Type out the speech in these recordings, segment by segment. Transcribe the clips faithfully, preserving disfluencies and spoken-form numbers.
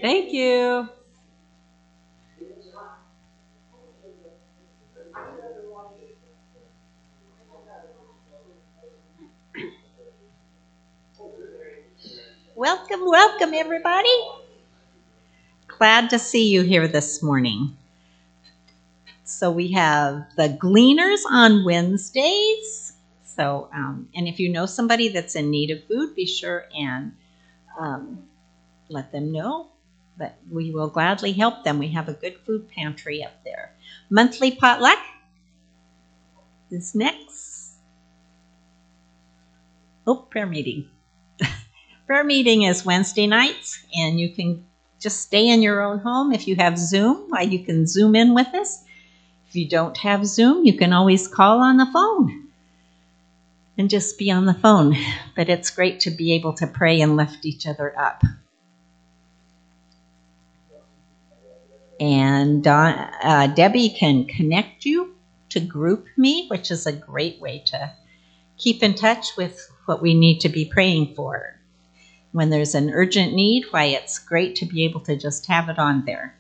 Thank you. Welcome, welcome, everybody. Glad to see you here this morning. So we have the Gleaners on Wednesdays. So, um, and if you know somebody that's in need of food, be sure and um, let them know. But we will gladly help them. We have a good food pantry up there. Monthly potluck is next. Oh, prayer meeting. Prayer meeting is Wednesday nights, and you can just stay in your own home. If you have Zoom, why you can Zoom in with us. If you don't have Zoom, you can always call on the phone and just be on the phone. But it's great to be able to pray and lift each other up. And uh, uh, Debbie can connect you to GroupMe, which is a great way to keep in touch with what we need to be praying for. When there's an urgent need, why it's great to be able to just have it on there.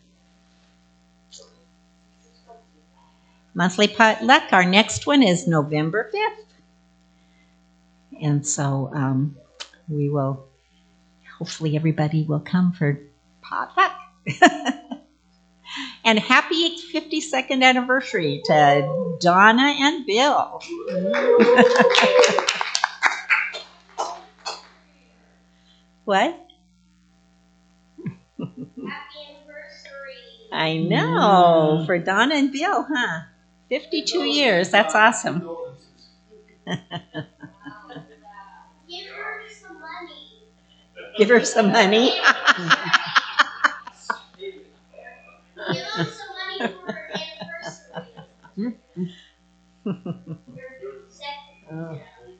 Monthly potluck, our next one is November fifth. And so um, we will, hopefully everybody will come for potluck. And happy fifty-second anniversary to Donna and Bill. What? Happy anniversary. I know. For Donna and Bill, huh? fifty-two years. That's awesome. Give her some money. Give her some money. Give us some money for her anniversary. Oh.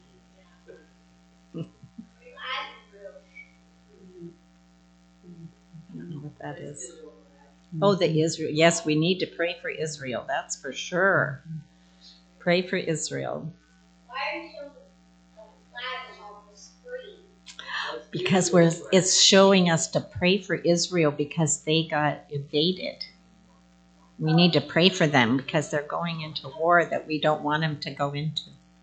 I don't know what that is. Oh, the Israel. Yes, we need to pray for Israel. That's for sure. Pray for Israel. Why are you showing the flag on the screen? Because we're, it's showing us to pray for Israel because they got invaded. We need to pray for them because they're going into war that we don't want them to go into.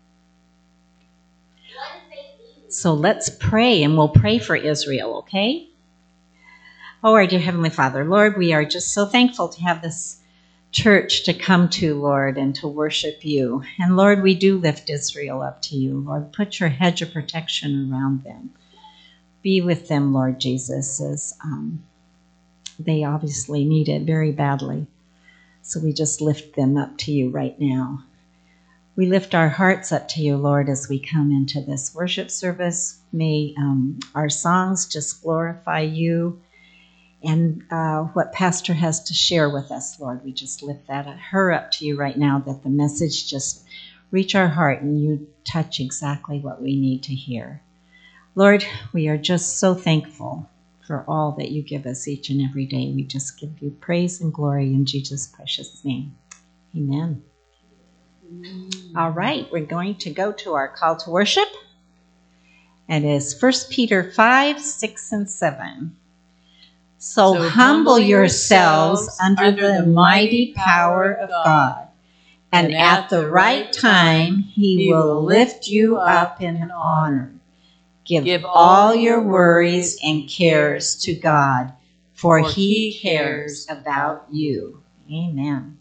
So let's pray, and we'll pray for Israel, okay? Oh, our dear Heavenly Father, Lord, we are just so thankful to have this church to come to, Lord, and to worship you. And Lord, we do lift Israel up to you. Lord, put your hedge of protection around them. Be with them, Lord Jesus, as um, they obviously need it very badly. So we just lift them up to you right now. We lift our hearts up to you, Lord, as we come into this worship service. May um, our songs just glorify you. And uh, what Pastor has to share with us, Lord, we just lift that her up to you right now, that the message just reach our heart and you touch exactly what we need to hear. Lord, we are just so thankful for all that you give us each and every day. We just give you praise and glory in Jesus' precious name. Amen. Mm. All right, we're going to go to our call to worship. And it's First Peter five, six, and seven. So, so humble yourselves under the mighty power of God, and at the right time he will lift you up in honor. Give, Give all your worries and cares to God, for he cares about you. Amen.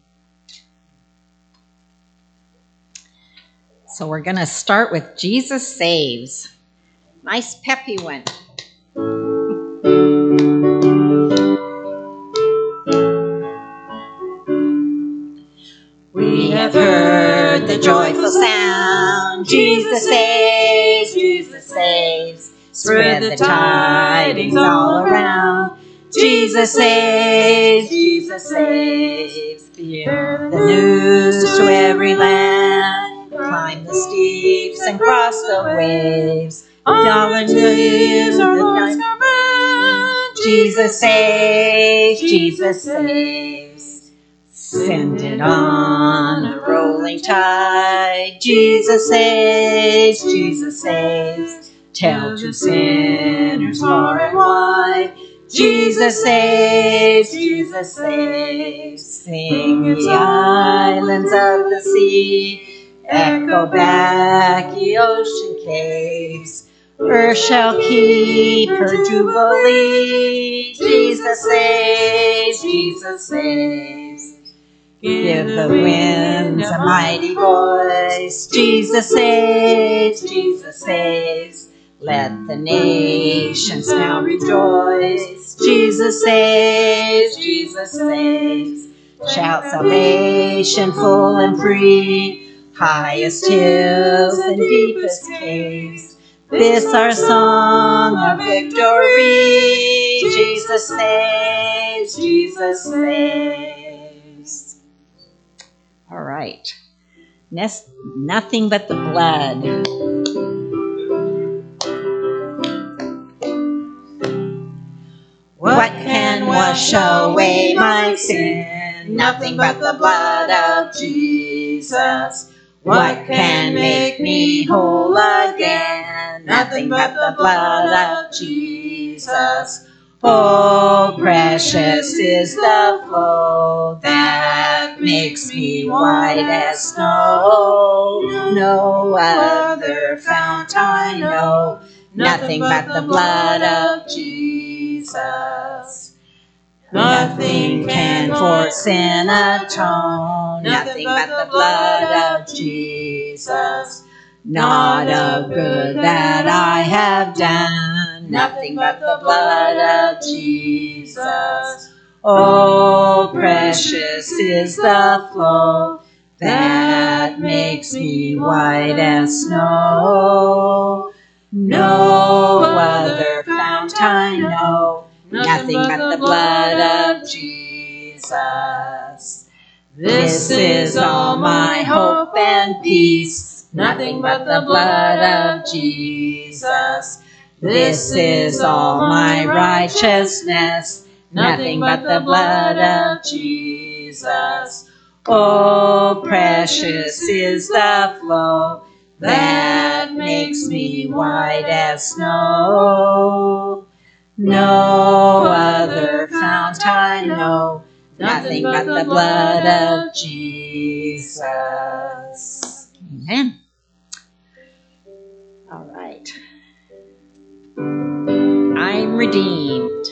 So we're going to start with Jesus Saves. Nice peppy one. We have heard the joyful sound. Jesus saves, Jesus saves. Spread the tidings all around. Jesus saves, Jesus saves. Bear the news to every land. Climb the steeps and cross the waves. All into the night. Jesus saves, Jesus saves. Send it on a rolling tide. Jesus saves, Jesus saves. Tell to sinners far and wide. Jesus saves, Jesus saves. Sing ye islands of the sea, echo back ye ocean caves. Earth shall keep her jubilee. Jesus saves, Jesus saves. Give the winds a mighty voice. Jesus saves, Jesus saves. Let the nations now rejoice. Jesus saves, Jesus saves. Shout salvation full and free, highest hills and deepest caves. This our song of victory. Jesus saves, Jesus saves. All right. Next, nothing but the blood. What can wash away my sin? Nothing but the blood of Jesus. What can make me whole again? Nothing but the blood of Jesus. Oh, precious is the flow that makes me white as snow. No other fount I know. Nothing but the blood of Jesus. Nothing can for sin atone. Nothing but the blood of Jesus. Not a good that I have done. Nothing but the blood of Jesus. Oh, precious is the flow that makes me white as snow. No other fount I know. Nothing but the blood of Jesus. This is all my hope and peace. Nothing but the blood of Jesus. This is all my righteousness. Nothing but the blood of Jesus. Oh, precious is the flow that makes me white as snow. No other fount I know. Nothing but the blood of Jesus. Amen. All right. I'm redeemed.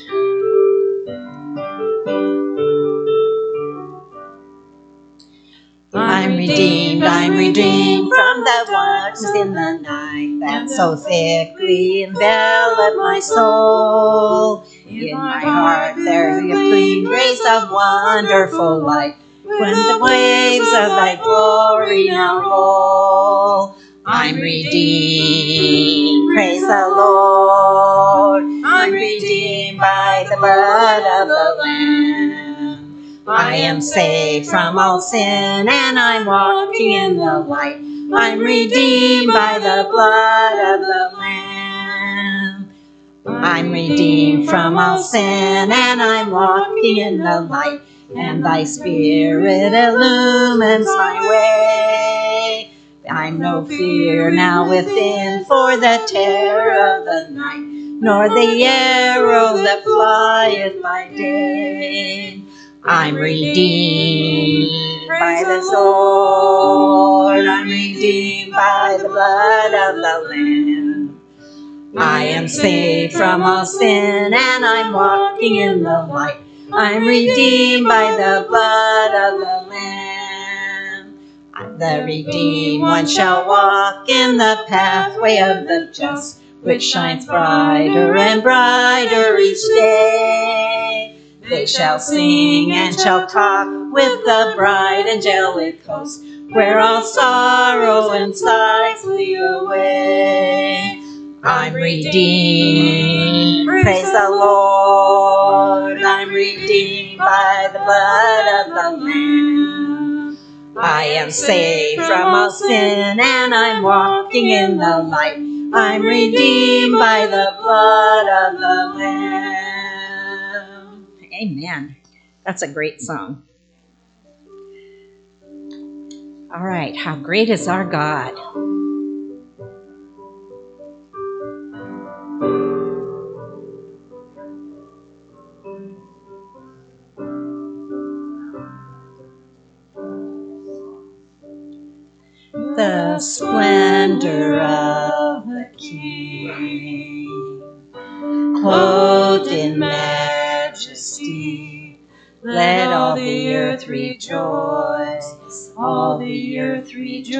I'm redeemed, I'm redeemed from the waters in the night that so thickly envelop my soul. In my heart there is a clean grace of wonderful light. When the waves of thy glory now roll, I'm redeemed, praise the Lord. I'm redeemed by the blood of the Lamb. I am saved from all sin and I'm walking in the light. I'm redeemed by the blood of the Lamb. I'm redeemed from all sin and I'm walking in the light. And thy Spirit illumines my way. I'm no fear now within for the terror of the night, nor the arrow that flieth by day. I'm redeemed by the Lord. I'm redeemed by the blood of the Lamb. I am saved from all sin and I'm walking in the light. I'm redeemed by the blood of the Lamb. The redeemed one shall walk in the pathway of the just, which shines brighter and brighter each day. They shall sing and shall talk with the bright angelic host, where all sorrow and sighs flee away. I'm redeemed, praise the Lord. I'm redeemed by the blood of the Lamb. I am saved from all sin and I'm walking in the light. I'm redeemed by the blood of the Lamb. Amen. That's a great song. All right, how great is our God? the splendor of the King. Clothed in majesty, let all the earth rejoice, all the earth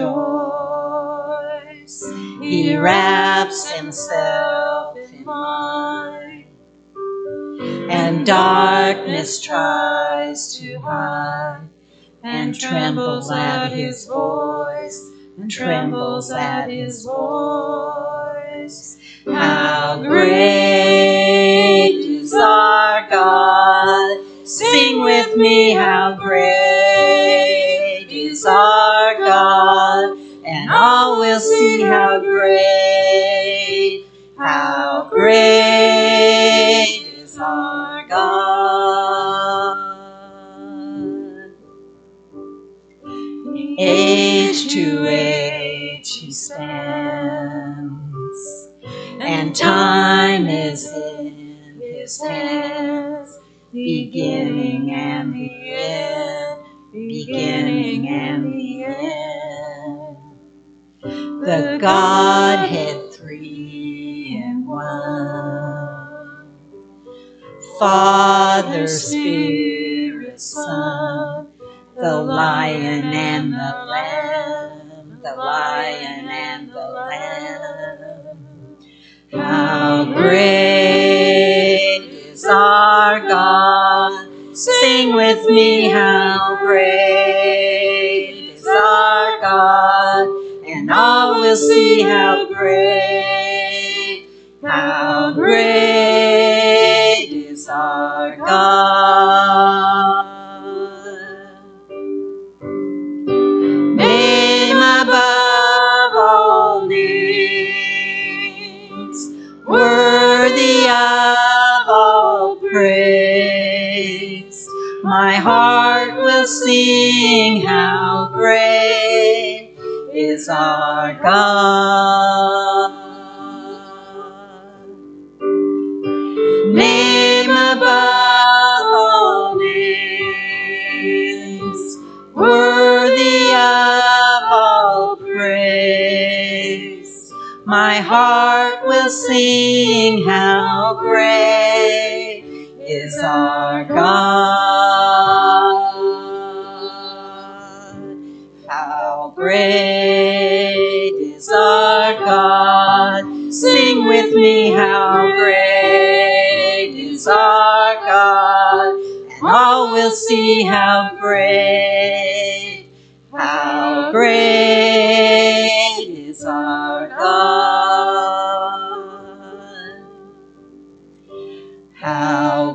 rejoice. He wraps himself in light, and darkness tries to hide, and trembles at his voice, and trembles at his voice. How great is our God! Sing with me, how great is our God! And all will see how great, how great is our God. Age to age he stands, and time is in his hands, beginning and the end, beginning and the end. The Godhead three in one, Father, Spirit, Son, the Lion and the Lamb, the Lion and the Lamb. How great is our God! Sing with me, how great is our God! And all will see how great, how great is our God. Name above all names, worthy of all praise. My heart will sing how great is our God. Name above all names, worthy of all praise. My heart will sing how great is our God. How great is our God! Sing with me, how great is our God! And all will see how great, how great is our God. How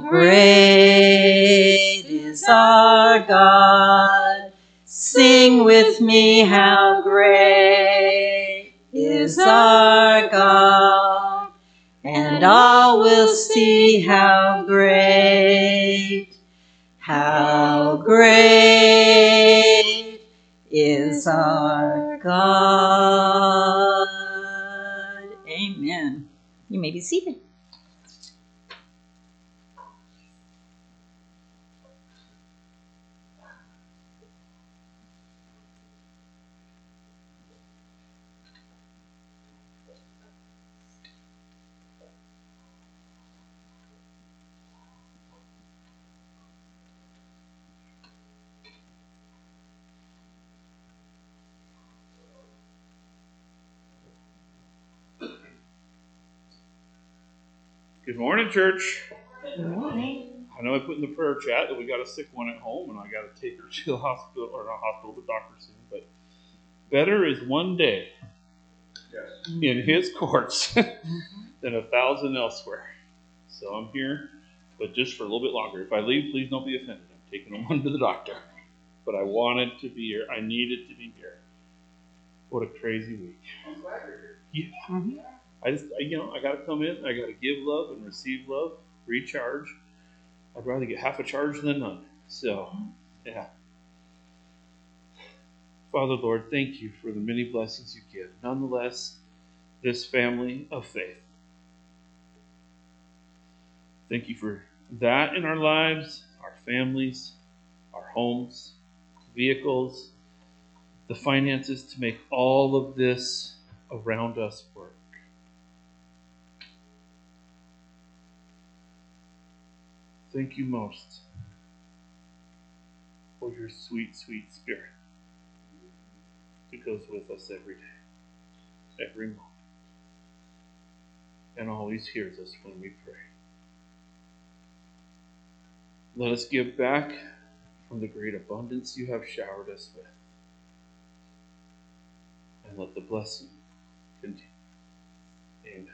great is our God! Sing with me, how great is our God! And all will see how great, how great is our God. Amen. You may be seated. Good morning, church. Good morning. I know I put in the prayer chat that we got a sick one at home and I got to take her to the hospital, or not hospital, but doctor soon. But better is one day yes. in his courts than a thousand elsewhere. So I'm here, but just for a little bit longer. If I leave, please don't be offended. I'm taking them to the doctor. But I wanted to be here. I needed to be here. What a crazy week. I'm glad you're here. Yeah. Mm-hmm. I just, I, you know, I got to come in. I got to give love and receive love, recharge. I'd rather get half a charge than none. So, yeah. Father, Lord, thank you for the many blessings you give. Nonetheless, this family of faith. Thank you for that in our lives, our families, our homes, vehicles, the finances to make all of this around us work. Thank you most for your sweet, sweet Spirit that goes with us every day, every moment, and always hears us when we pray. Let us give back from the great abundance you have showered us with, and let the blessing continue. Amen.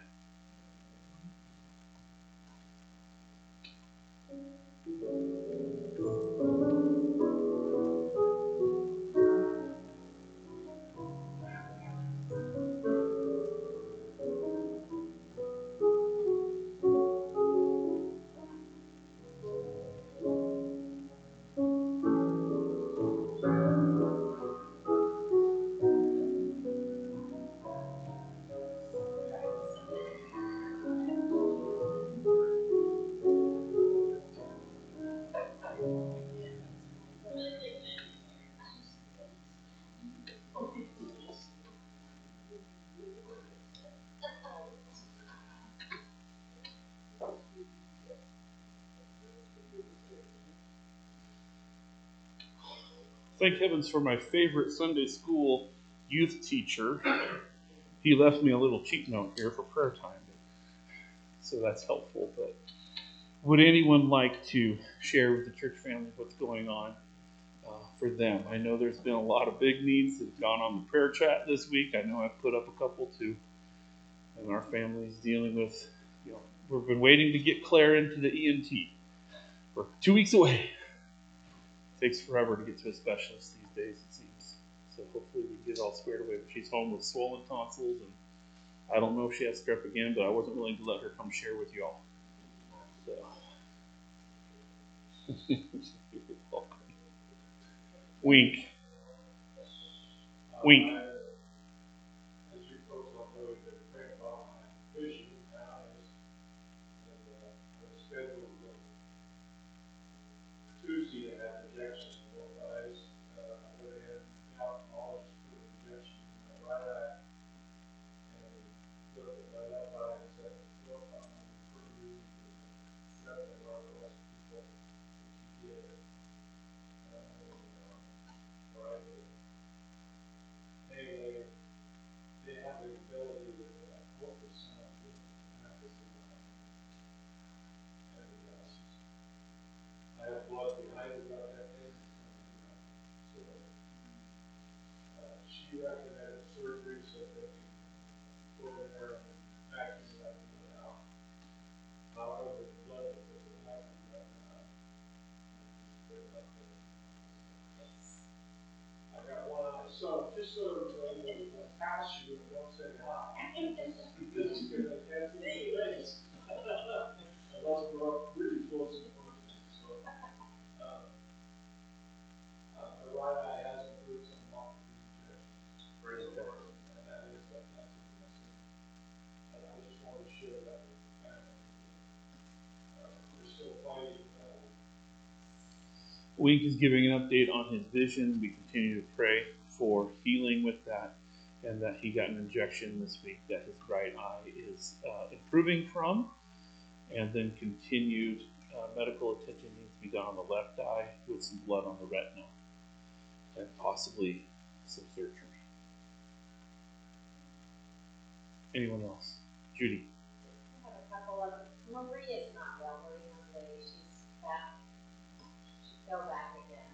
Thank heavens for my favorite Sunday school youth teacher. He left me a little cheat note here for prayer time, so that's helpful. But would anyone like to share with the church family what's going on uh, for them? I know there's been a lot of big needs that have gone on the prayer chat this week. I know I've put up a couple too. And our family's dealing with, you know, we've been waiting to get Claire into the E N T. We're two weeks away. It takes forever to get to a specialist these days, it seems. So hopefully we get it all squared away. But she's home with swollen tonsils, and I don't know if she has strep again, but I wasn't willing to let her come share with y'all. So. Wink. Wink. Tuesday, I had injections in both eyes. Uh, I went in, the ophthalmologist put an injection in my right eye, and looked at my left eye and said, look, I'm improving. Nothing wrong with less people if you get it. Uh, right. Anyway, they have the ability to uh, focus on the accuracy line. And uh, I have blood behind it about that thing. So uh, she recommended surgery so they can go in there and vacuum that blood out. However, the blood that was happening right now, I got one eye. So just so when they pass you, don't say hi. This is going to catch you in the face. Unless we're up really close in front of you. So, uh, uh, my right eye has improved some off of these injections. Praise the Lord. And that is a, that's a blessing. And I just want to share that with the family. Uh, we're still fighting. Uh, Wink is giving an update on his vision. We continue to pray for healing with that, and that he got an injection this week that his right eye is uh, improving from, and then continued uh, medical attention needs to be done on the left eye with some blood on the retina, and possibly some surgery. Anyone else? Judy. I have a couple of, Marie is not well, Marie Monday, she's back, she fell back again.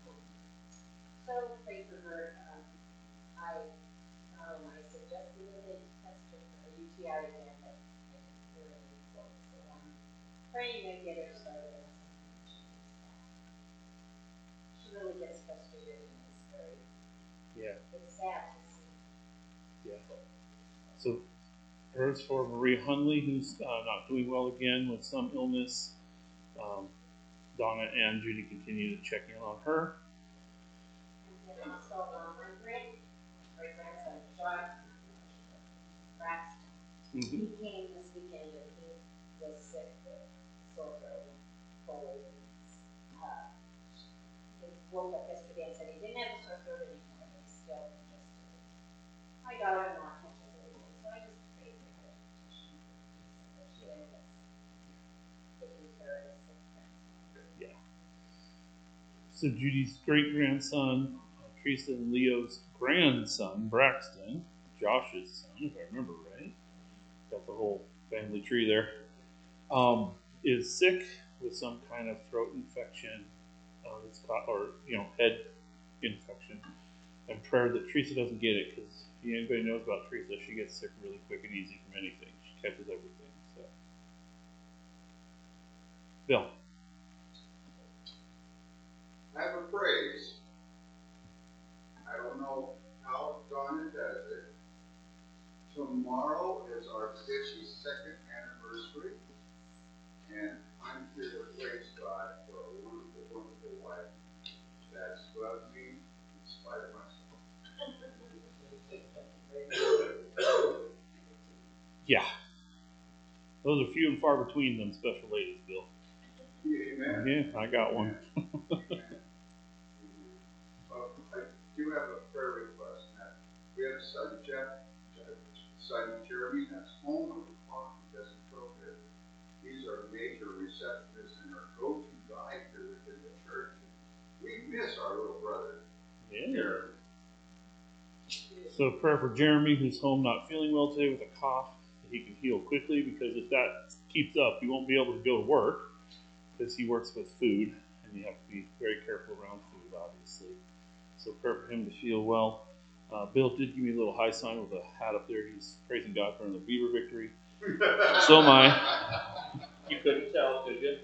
So pray for her, um, I, um, I suggested that they test her for a U T I again, but I didn't hear any results, so I'm praying to get her started on something she needs back. She really gets frustrated and it's very, Yeah. it's sad to see. Yeah. So hers for Marie Hunley, who's uh, not doing well again with some illness. Um, Donna and Judy continue to check in on her. And then also, um, my grand, my grandson, John, Braxton, Mm-hmm. he came this weekend and he was sick with sore throat and cold. And, uh, he woke up yesterday and said he didn't have a sore throat anymore, but he still So Judy's great-grandson, uh, Teresa and Leo's grandson, Braxton, Josh's son, if I remember right, got the whole family tree there, um, is sick with some kind of throat infection, uh, it's got, or, you know, head infection. And prayer that Teresa doesn't get it, because if anybody knows about Teresa, she gets sick really quick and easy from anything. She catches everything. So, Bill. I have a praise. I don't know how Donna does it. Tomorrow is our fifty-second anniversary, and I'm here to praise God for a wonderful, wonderful wife that's loved me in spite of myself. Yeah. Those are few and far between, them special ladies, Bill. Amen. Yeah, I got one. uh, I do have a prayer request. Now, we have a son, Jeff, son Jeremy, that's home with the coffee, doesn't feel good. These are major receptionists and our go-to guy here within the church. We miss our little brother. Yeah. Jeremy. So prayer for Jeremy, who's home not feeling well today with a cough, that he can heal quickly, because if that keeps up, he won't be able to go to work, because he works with food, and you have to be very careful around food, obviously. So prayer for him to feel well. Uh, Bill did give me a little high sign with a hat up there. He's praising God for the Beaver victory. So am I. You couldn't tell, could you?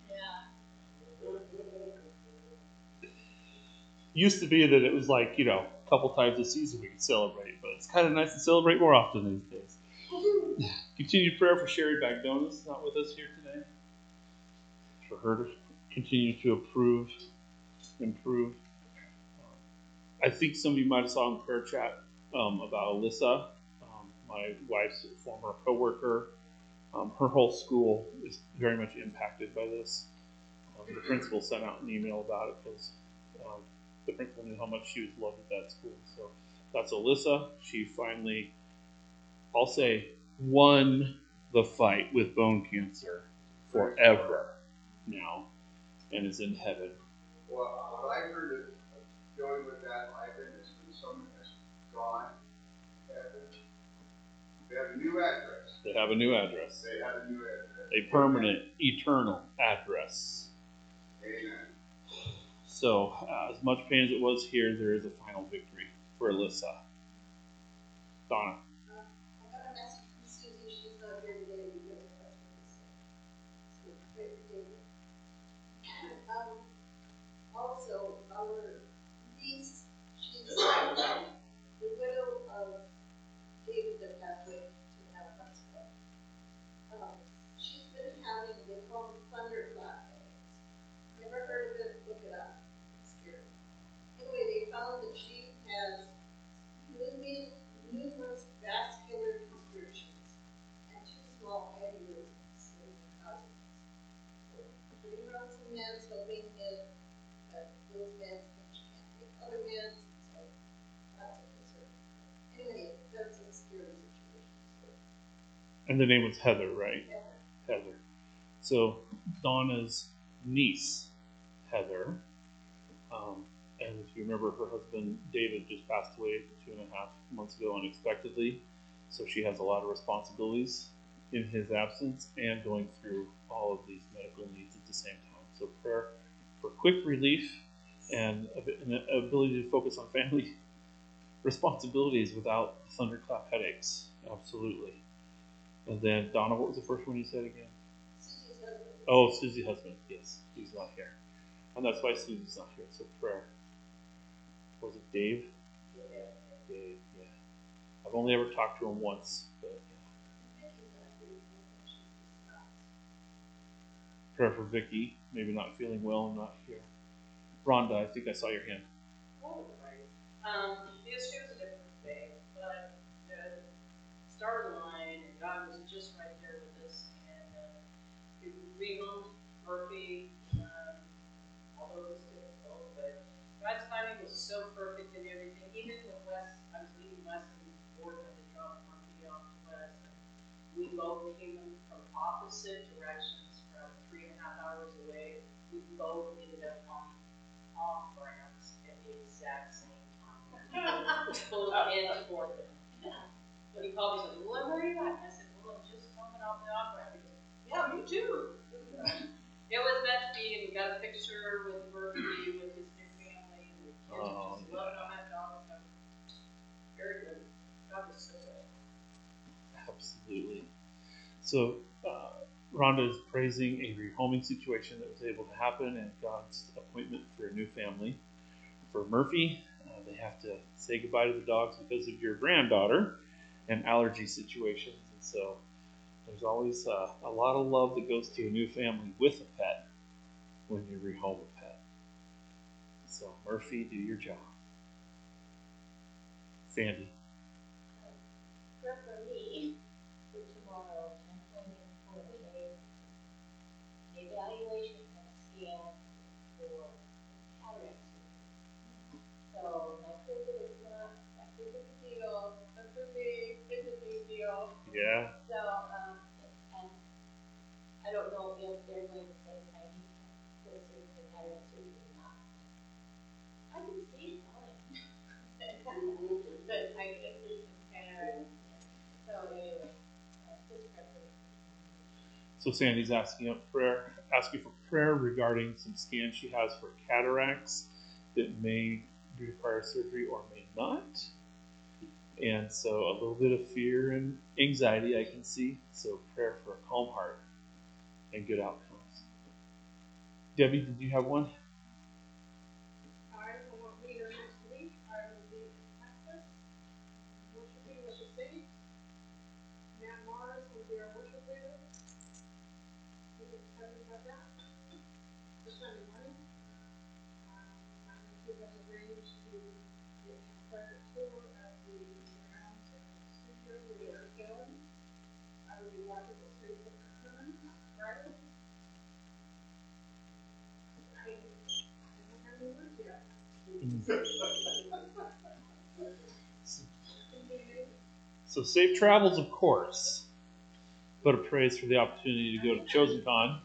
Used to be that it was like, you know, a couple times a season we could celebrate, but it's kind of nice to celebrate more often these days. Continued prayer for Sherry Bagdonis, not with us here today. For her to continue to approve, improve. I think some of you might have saw in the prayer chat um, about Alyssa, um, my wife's former coworker. Um, her whole school is very much impacted by this. Um, the principal sent out an email about it because um, the principal knew how much she was loved at that school. So that's Alyssa. She finally, I'll say, won the fight with bone cancer forever now, and is in heaven. Well, what I heard of going with that, Ivan, is when someone has gone, they have a new address. They have a new address. They have a new address. A permanent, eternal address. Amen. So, uh, as much pain as it was here, there is a final victory for Alyssa. Donna. Uh, I got a message from Susie. She's not here today because of her sick. So pray for David. Um, also, our niece, she's the widow of David the Catholic to have husband. Um, she's been having, they call them thunderclap headaches. Never heard of it? Look it up. It's scary. Anyway, they found that she has numerous, numerous vascular constrictions and two small aneurysms in her causes. So, putting her on some meds, hoping that uh, those meds, that she can't take other meds, so that's a concern. Anyway, that's a scary situation. So, And the name was Heather, right? yeah. Heather. So, Donna's niece, Heather, um, and if you remember, her husband, David, just passed away two and a half months ago unexpectedly. So she has a lot of responsibilities in his absence and going through all of these medical needs at the same time. So prayer for quick relief and an ability to focus on family responsibilities without thunderclap headaches. Absolutely. And then, Donna, what was the first one you said again? Susie's husband. Oh, Susie's husband. Yes, he's not here. And that's why Susie's not here. So prayer. Was it Dave? Yeah. Dave, yeah. I've only ever talked to him once, but yeah. Vicky's not here. She's just not. Prayer for Vicky, maybe not feeling well and not here. Rhonda, I think I saw your hand. Oh, right. Um, yesterday was a different day, but the start of the line, and God was just right there with us. And uh, we rehomed Murphy, um, although it was difficult, but God's timing was so perfect in everything. Even with West, I was leaving West and Ford when they dropped Murphy off to West. And we both came from opposite directions, from three and a half hours away. We both ended up on exact same time. Both and forth. But he called me and said, well, where are you at? And I said, well, I'm just coming off the opera. He goes, yeah, me too. It was meant to be, and we got a picture with Murphy, with his new family, and the kids were Oh, just loving on that dog. So, very good. God was so good. Absolutely. So, uh, Rhonda is praising a rehoming situation that was able to happen and God's appointment for a new family. For Murphy, uh, they have to say goodbye to the dogs because of your granddaughter and allergy situations. And so, there's always uh, a lot of love that goes to a new family with a pet when you rehome a pet. So, Murphy, do your job. Sandy. Prayer for me for tomorrow. I'm planning for a evaluation and scan for cataract surgery. So my visit is not that big of a deal, but for me, it's a big deal. Yeah. So, um, and I don't know if they're going to say I need to go through the cataract surgery or not. I can see fine. But I guess there's some cataract. So anyway, uh, just preparation. So Sandy's asking up prayer, asking for prayer regarding some scans she has for cataracts that may require surgery or may not. And so a little bit of fear and anxiety I can see. So prayer for a calm heart and good outcomes. Debbie, did you have one? I will be here next week. I will be in Texas, worshiping with the city. Matt Mars will be our worship leader. We will tell you about that. This Sunday morning. Um, I'm going to give us arranged to get a private tour of the grounds and the studio we are filming. I will be watching the city for Herman Friday. I don't have any words yet. So safe travels, of course. But a praise for the opportunity to go to ChosenCon.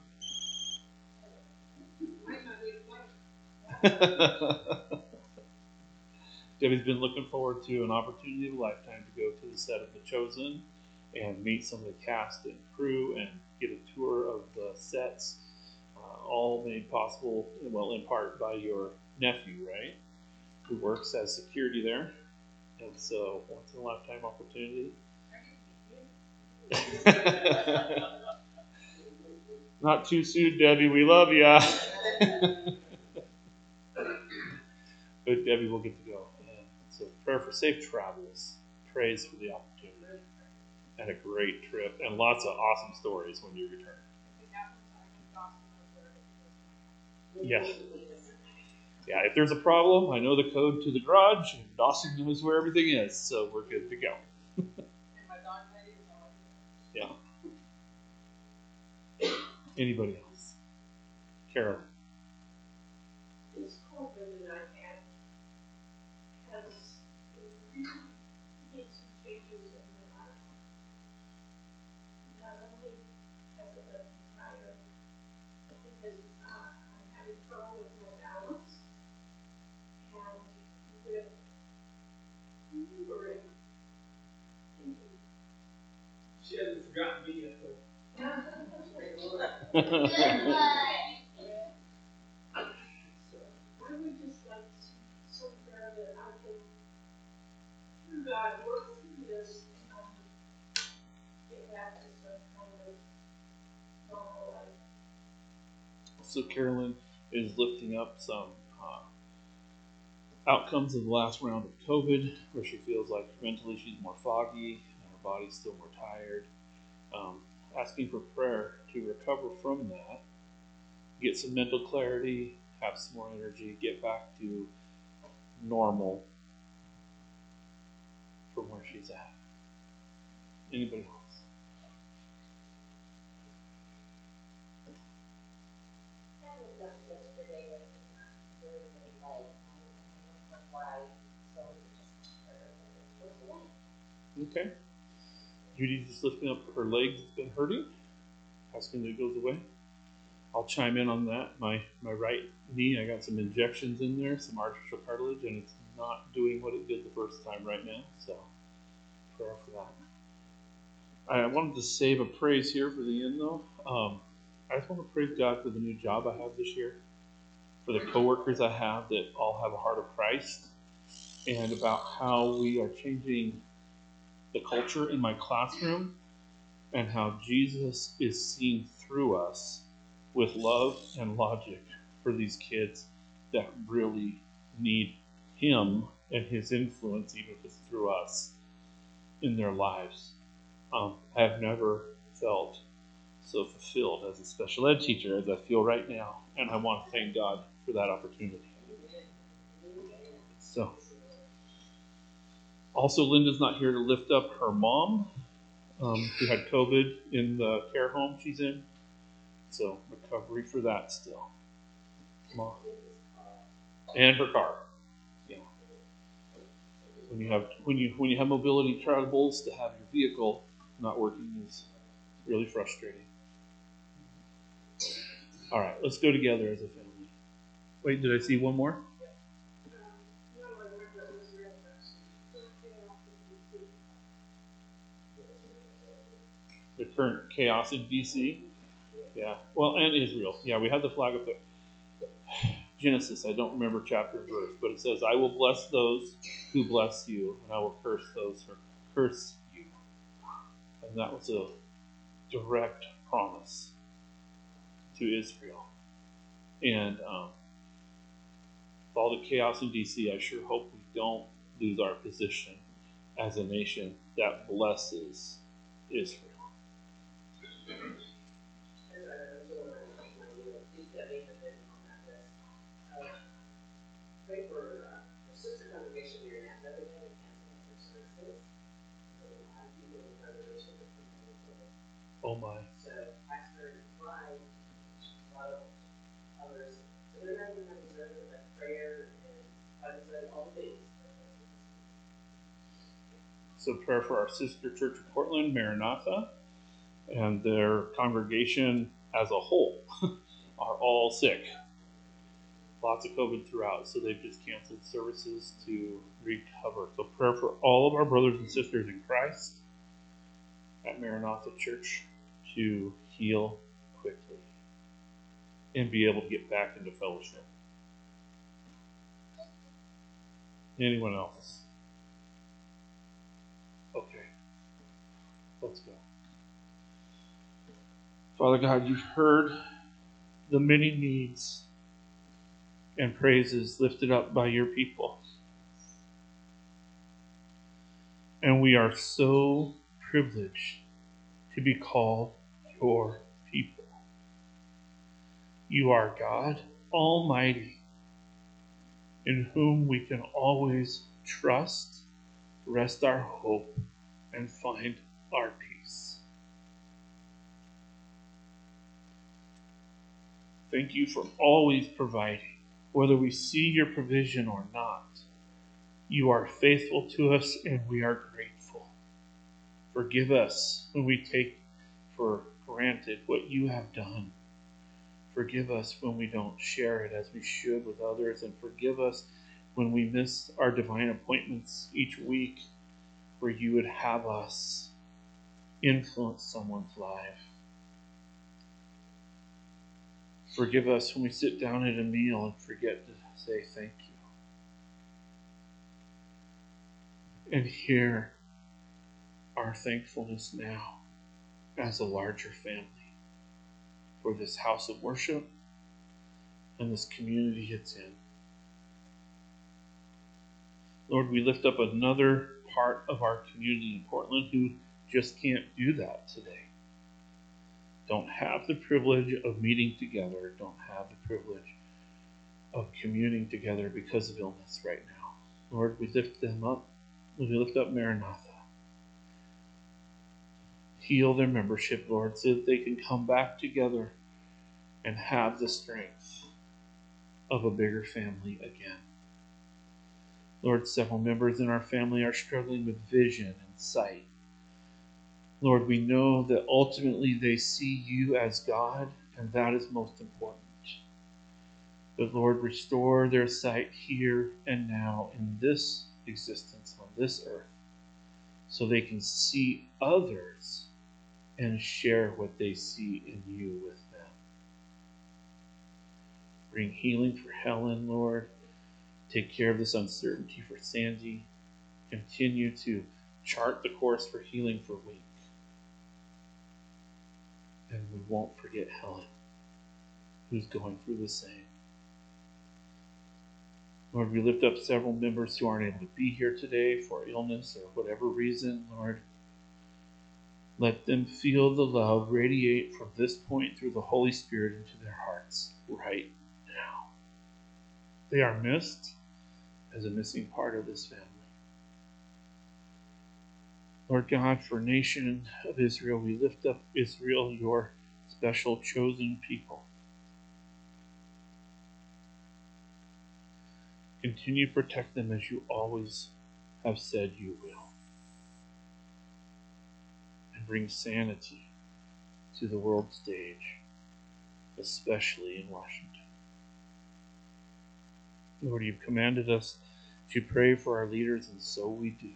Might not be a flight. Debbie's been looking forward to an opportunity of a lifetime to go to the set of The Chosen and meet some of the cast and crew and get a tour of the sets, uh, all made possible, well, in part by your nephew, right, who works as security there. And so, once in a lifetime opportunity. Not too soon, Debbie. We love ya. But Debbie will get to go. And so, prayer for safe travels. Praise for the opportunity. And a great trip. And lots of awesome stories when you return. Yeah. Yeah, if there's a problem, I know the code to the garage, and Dawson knows where everything is, so we're good to go. Yeah. Anybody else? Carol. This COVID that I had has really made some changes in my life. Not only has it left me tired, because uh, I'm having trouble with my balance and with remembering. She hasn't forgotten me yet, though. I would just like to see some prayer that I can, through God, work through this and get back to some kind of normal life. So Carolyn is lifting up some uh, outcomes of the last round of COVID, where she feels like mentally she's more foggy and her body's still more tired. Um, asking for prayer to recover from that, get some mental clarity, have some more energy, get back to normal from where she's at. Anybody else? I was up yesterday with very good light. I don't know why, so just prayer that it goes away. Okay. Judy's just lifting up her legs that's been hurting, asking that it goes away. I'll chime in on that. My my right knee, I got some injections in there, some artificial cartilage, and it's not doing what it did the first time right now. So, prayer for that. I wanted to save a praise here for the end, though. Um, I just want to praise God for the new job I have this year, for the coworkers I have that all have a heart of Christ, and about how we are changing the culture in my classroom, and how Jesus is seen through us with love and logic for these kids that really need him and his influence, even if it's through us, in their lives. Um, I have never felt so fulfilled as a special ed teacher as I feel right now, and I want to thank God for that opportunity. So, also, Linda's not here to lift up her mom, um, who had COVID in the care home she's in. So, recovery for that still. Mom. And her car. Yeah. When you have when you when you have mobility troubles, to have your vehicle not working is really frustrating. All right, let's go together as a family. Wait, did I see one more? The current chaos in D C. Yeah. Well, and Israel. Yeah, we have the flag up there. Genesis, I don't remember chapter and verse, but it says, I will bless those who bless you, and I will curse those who curse you. And that was a direct promise to Israel. And um, with all the chaos in D C, I sure hope we don't lose our position as a nation that blesses Israel. Oh my. So Pastor Clyde, a lot of others, so they're not even going to serve with like prayer and Bible study, all the things. So prayer for our sister church of Portland, Maranatha, and their congregation as a whole are all sick. Lots of COVID throughout, so they've just canceled services to recover. So prayer for all of our brothers and sisters in Christ at Maranatha Church to heal quickly and be able to get back into fellowship. Anyone else? Okay, let's go. Father God, you've heard the many needs and praises lifted up by your people. And we are so privileged to be called your people. You are God Almighty, in whom we can always trust, rest our hope, and find our peace. Thank you for always providing, whether we see your provision or not. You are faithful to us, and we are grateful. Forgive us when we take for granted what you have done. Forgive us when we don't share it as we should with others, and forgive us when we miss our divine appointments each week where you would have us influence someone's life. Forgive us when we sit down at a meal and forget to say thank you. And hear our thankfulness now as a larger family for this house of worship and this community it's in. Lord, we lift up another part of our community in Portland who just can't do that today. Don't have the privilege of meeting together, don't have the privilege of communing together because of illness right now. Lord, we lift them up. We lift up Maranatha. Heal their membership, Lord, so that they can come back together and have the strength of a bigger family again. Lord, several members in our family are struggling with vision and sight. Lord, we know that ultimately they see you as God And that is most important. But Lord, restore their sight here and now in this existence on this earth, so they can see others and share what they see in you with them. Bring healing for Helen, Lord. Take care of this uncertainty for Sandy. Continue to chart the course for healing for Wink. And we won't forget Helen, who's going through the same. Lord, we lift up several members who aren't able to be here today for illness or whatever reason, Lord. Let them feel the love radiate from this point through the Holy Spirit into their hearts right now. They are missed as a missing part of this family. Lord God, for nation of Israel, we lift up Israel, your special chosen people. Continue to protect them as you always have said you will. And bring sanity to the world stage, especially in Washington. Lord, you've commanded us to pray for our leaders, and so we do.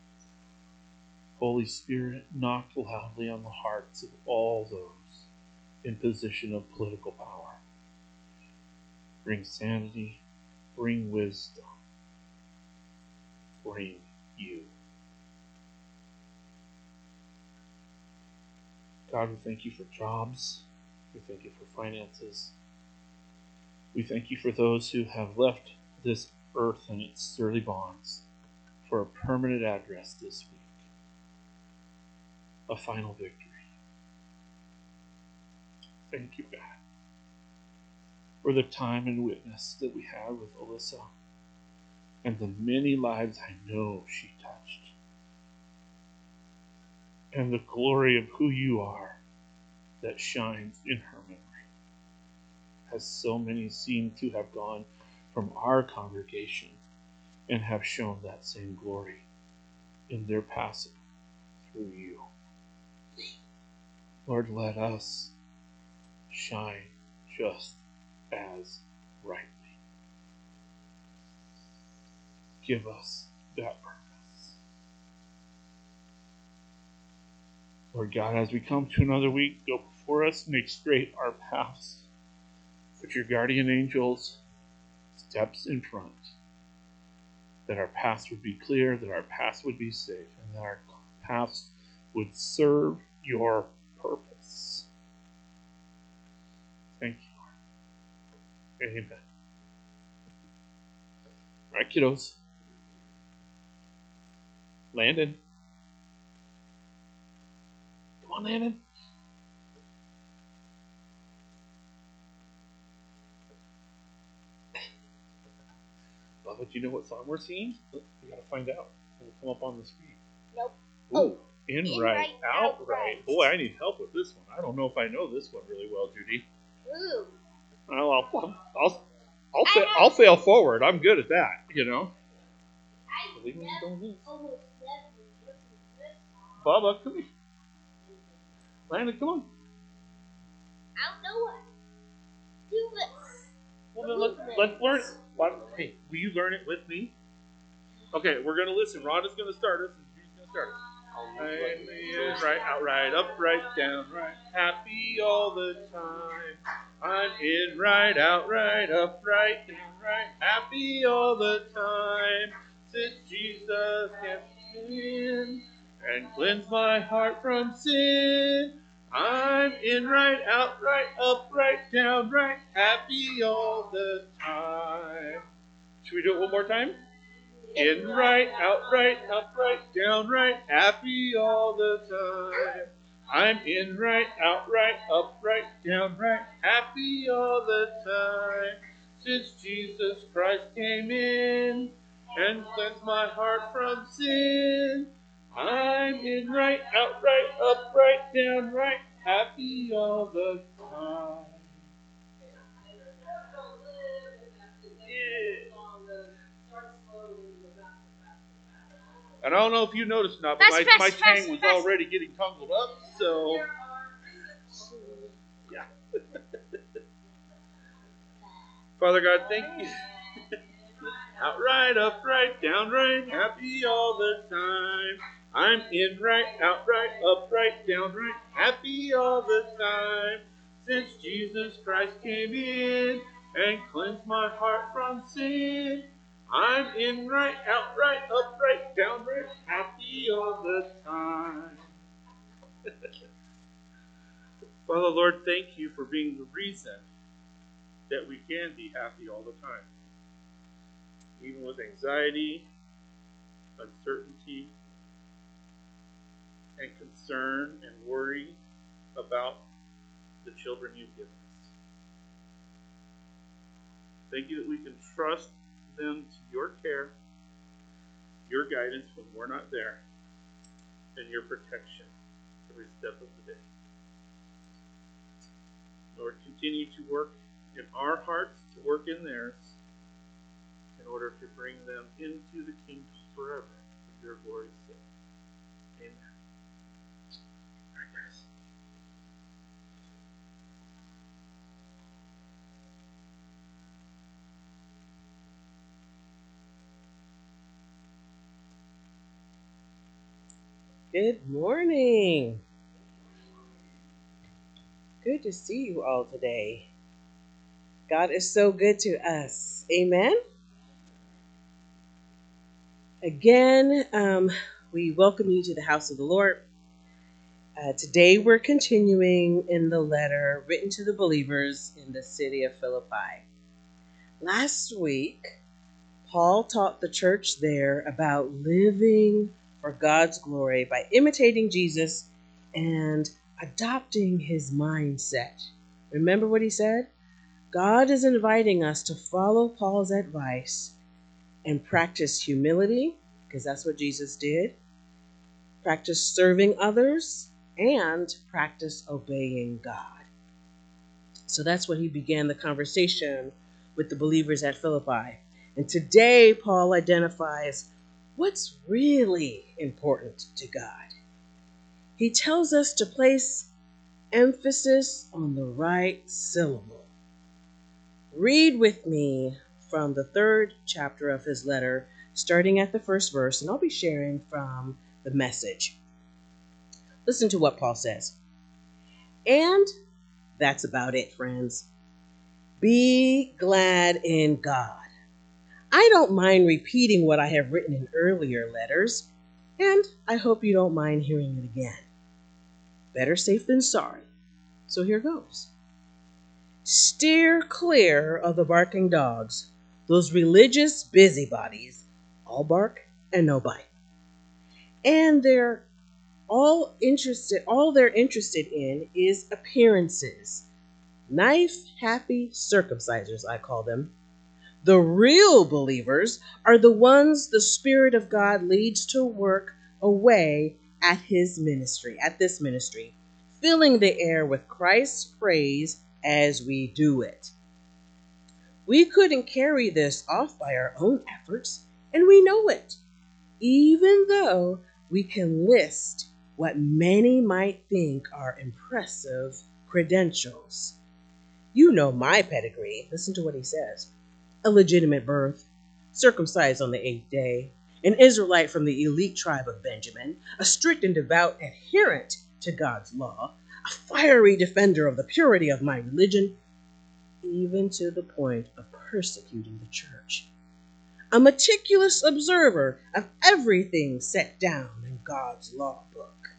Holy Spirit, knock loudly on the hearts of all those in position of political power. Bring sanity, bring wisdom, bring you. God, we thank you for jobs. We thank you for finances. We thank you for those who have left this earth and its sturdy bonds for a permanent address this week. A final victory. Thank you, God, for the time and witness that we had with Alyssa and the many lives I know she touched, and the glory of who you are that shines in her memory, as so many seem to have gone from our congregation and have shown that same glory in their passing through you. Lord, let us shine just as brightly. Give us that purpose. Lord God, as we come to another week, go before us, make straight our paths. Put your guardian angels steps in front, that our paths would be clear, that our paths would be safe, and that our paths would serve your purpose. Thank you, Lord. Amen. All right, kiddos. Landon. Come on, Landon. Bubba, do you know what song we're singing? We gotta find out. It'll come up on the screen. Nope. Ooh, Oh. in, In right, right, out, out, right. right. Boy, I need help with this one. I don't know if I know this one really well, Judy. Ooh. Well, I'll, I'll, I'll, I'll, I fa- have- I'll fail forward. I'm good at that, you know. I Believe me, don't lose. almost never listen to this song. Bubba, come here. Landon, come on. I don't know what. Do it. Well, then let's, let's learn it. Why- Hey, will you learn it with me? Okay, we're going to listen. Rhonda's going to start us, and she's going to start us. I'm in right, out, right, up, right, down, right, happy all the time. I'm in right, out, right, up, right, down, right, happy all the time. Since Jesus came in and cleansed my heart from sin, I'm in right, out, right, up, right, down, right, happy all the time. Should we do it one more time? In right, out right, up right, down right, happy all the time. I'm in right, out right, up right, down right, happy all the time. Since Jesus Christ came in and cleansed my heart from sin, I'm in right, out right, up right, down right, happy all the time. And I don't know if you noticed or not, but Fast, my, fast, my fast, tang was fast. already getting tangled up, so yeah. Father God, thank you. Outright, upright, downright, happy all the time. I'm in right, outright, upright, downright, happy all the time. Since Jesus Christ came in and cleansed my heart from sin, I'm in right, outright, upright, downright, happy all the time. Father, Lord, thank you for being the reason that we can be happy all the time. Even with anxiety, uncertainty, and concern and worry about the children you've given us. Thank you that we can trust them to your care, your guidance when we're not there, and your protection every step of the day. Lord, continue to work in our hearts, to work in theirs, in order to bring them into the kingdom forever for your glory's sake. Amen. All right, guys. Good morning. Good to see you all today. God is so good to us. Amen. Again, um, we welcome you to the house of the Lord. Uh, today we're continuing in the letter written to the believers in the city of Philippi. Last week, Paul taught the church there about living for God's glory by imitating Jesus and adopting his mindset. Remember what he said? God is inviting us to follow Paul's advice and practice humility, because that's what Jesus did, practice serving others, and practice obeying God. So that's what he began the conversation with the believers at Philippi. And today, Paul identifies what's really important to God. He tells us to place emphasis on the right syllable. Read with me from the third chapter of his letter, starting at the first verse, and I'll be sharing from the Message. Listen to what Paul says. And that's about it, friends. Be glad in God. I don't mind repeating what I have written in earlier letters, and I hope you don't mind hearing it again. Better safe than sorry. So here goes. Steer clear of the barking dogs, those religious busybodies, all bark and no bite. And they're all interested, all they're interested in is appearances. Knife-happy circumcisers, I call them. The real believers are the ones the Spirit of God leads to work away at his ministry, at this ministry, filling the air with Christ's praise as we do it. We couldn't carry this off by our own efforts, and we know it, even though we can list what many might think are impressive credentials. You know my pedigree. Listen to what he says. A legitimate birth, circumcised on the eighth day, an Israelite from the elite tribe of Benjamin, a strict and devout adherent to God's law, a fiery defender of the purity of my religion, even to the point of persecuting the church. A meticulous observer of everything set down in God's law book.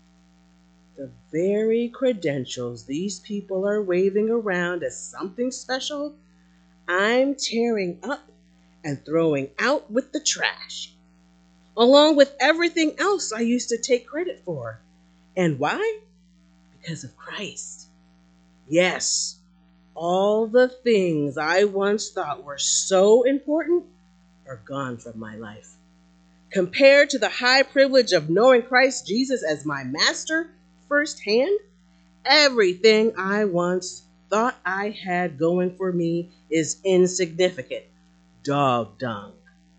The very credentials these people are waving around as something special, I'm tearing up and throwing out with the trash, along with everything else I used to take credit for. And why? Because of Christ. Yes, all the things I once thought were so important are gone from my life. Compared to the high privilege of knowing Christ Jesus as my master firsthand, everything I once thought I had going for me is insignificant. Dog dung.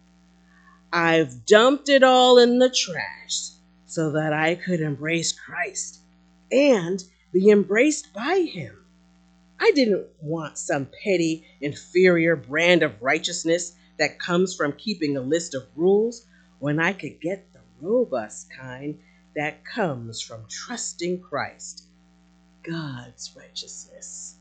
I've dumped it all in the trash so that I could embrace Christ and be embraced by him. I didn't want some petty, inferior brand of righteousness that comes from keeping a list of rules when I could get the robust kind that comes from trusting Christ, God's righteousness.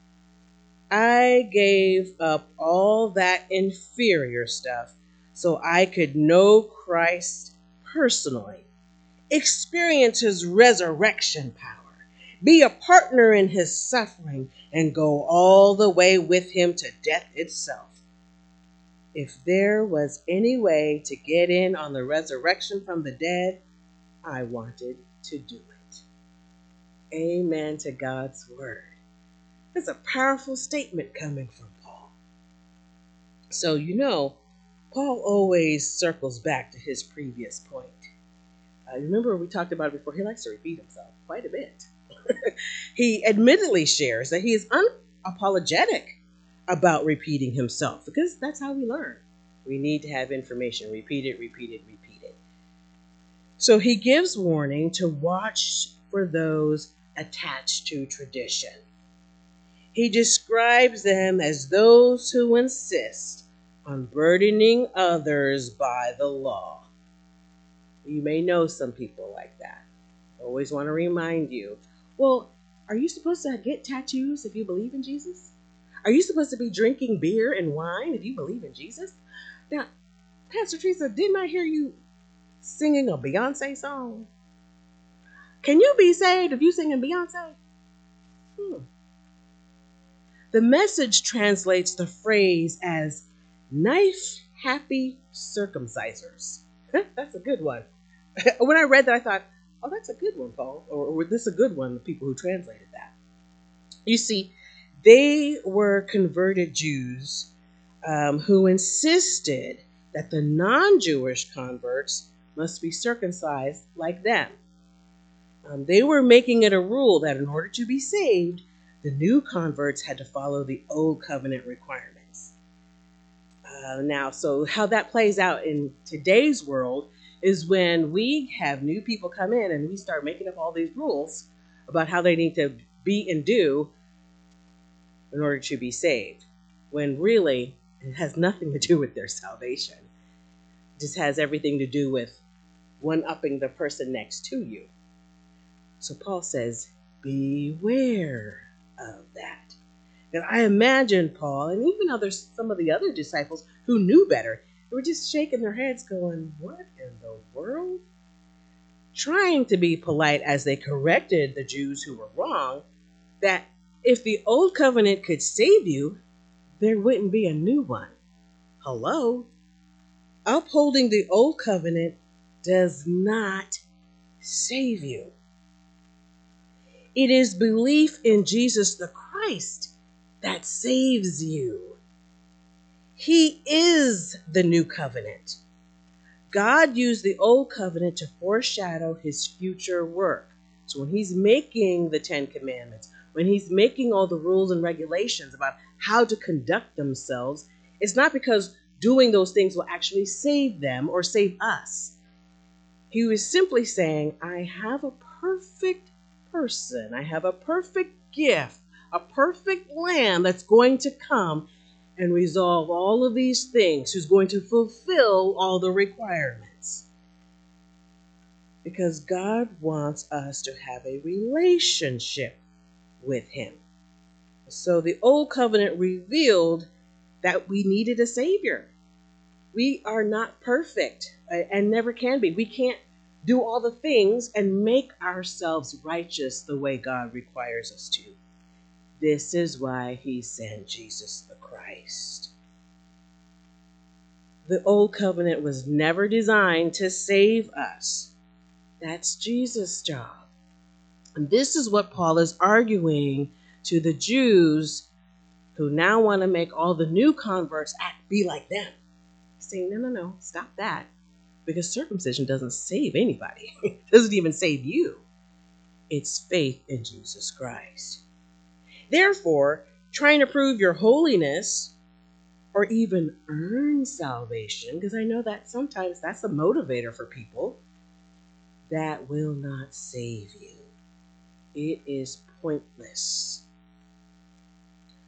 I gave up all that inferior stuff so I could know Christ personally, experience his resurrection power, be a partner in his suffering, and go all the way with him to death itself. If there was any way to get in on the resurrection from the dead, I wanted to do it. Amen to God's word. That's a powerful statement coming from Paul. So, you know, Paul always circles back to his previous point. Uh, remember, we talked about it before. He likes to repeat himself quite a bit. He admittedly shares that he is unapologetic about repeating himself, because that's how we learn. We need to have information. Repeat it, repeat it, repeat it. So he gives warning to watch for those attached to tradition. He describes them as those who insist on burdening others by the law. You may know some people like that. I always want to remind you, well, are you supposed to get tattoos if you believe in Jesus? Are you supposed to be drinking beer and wine if you believe in Jesus? Now, Pastor Teresa, didn't I hear you singing a Beyonce song? Can you be saved if you sing in Beyonce? Hmm. The Message translates the phrase as knife-happy circumcisers. That's a good one. When I read that, I thought, oh, that's a good one, Paul. Or, or this is a good one, the people who translated that. You see, they were converted Jews um, who insisted that the non-Jewish converts must be circumcised like them. Um, they were making it a rule that in order to be saved, the new converts had to follow the old covenant requirements. Uh, now, so how that plays out in today's world is when we have new people come in and we start making up all these rules about how they need to be and do in order to be saved, when really it has nothing to do with their salvation. It just has everything to do with one-upping the person next to you. So Paul says, beware of that. And I imagine Paul and even others, some of the other disciples who knew better, they were just shaking their heads going, what in the world? Trying to be polite as they corrected the Jews who were wrong, that if the old covenant could save you, there wouldn't be a new one. Hello? Upholding the old covenant does not save you. It is belief in Jesus the Christ that saves you. He is the new covenant. God used the old covenant to foreshadow his future work. So when he's making the Ten Commandments, when he's making all the rules and regulations about how to conduct themselves, it's not because doing those things will actually save them or save us. He was simply saying, I have a perfect person, I have a perfect gift, a perfect lamb that's going to come and resolve all of these things, who's going to fulfill all the requirements. Because God wants us to have a relationship with him. So the old covenant revealed that we needed a savior. We are not perfect and never can be. We can't do all the things and make ourselves righteous the way God requires us to. This is why he sent Jesus the Christ. The old covenant was never designed to save us. That's Jesus' job. And this is what Paul is arguing to the Jews who now want to make all the new converts act be like them. Saying, no, no, no, stop that. Because circumcision doesn't save anybody. It doesn't even save you. It's faith in Jesus Christ. Therefore, trying to prove your holiness or even earn salvation, because I know that sometimes that's a motivator for people, that will not save you. It is pointless.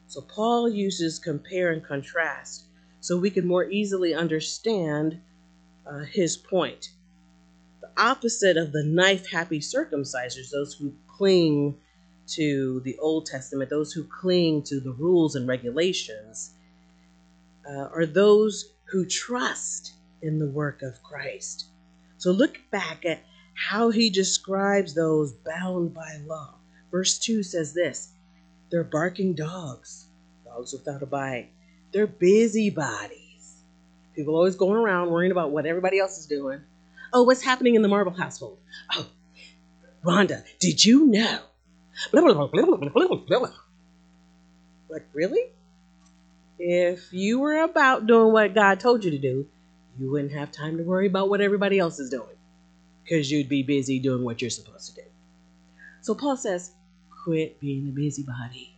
So Paul uses compare and contrast so we can more easily understand uh, his point. The opposite of the knife-happy circumcisers, those who cling to the Old Testament, those who cling to the rules and regulations, uh, are those who trust in the work of Christ. So look back at how he describes those bound by law. Verse two says this: they're barking dogs, dogs without a bite. They're busybodies. People always going around worrying about what everybody else is doing. Oh, what's happening in the Marble household? Oh, Rhonda, did you know? Blah, blah, blah, blah, blah, blah, blah. Like, really? If you were about doing what God told you to do, you wouldn't have time to worry about what everybody else is doing, because you'd be busy doing what you're supposed to do. So Paul says, quit being a busybody.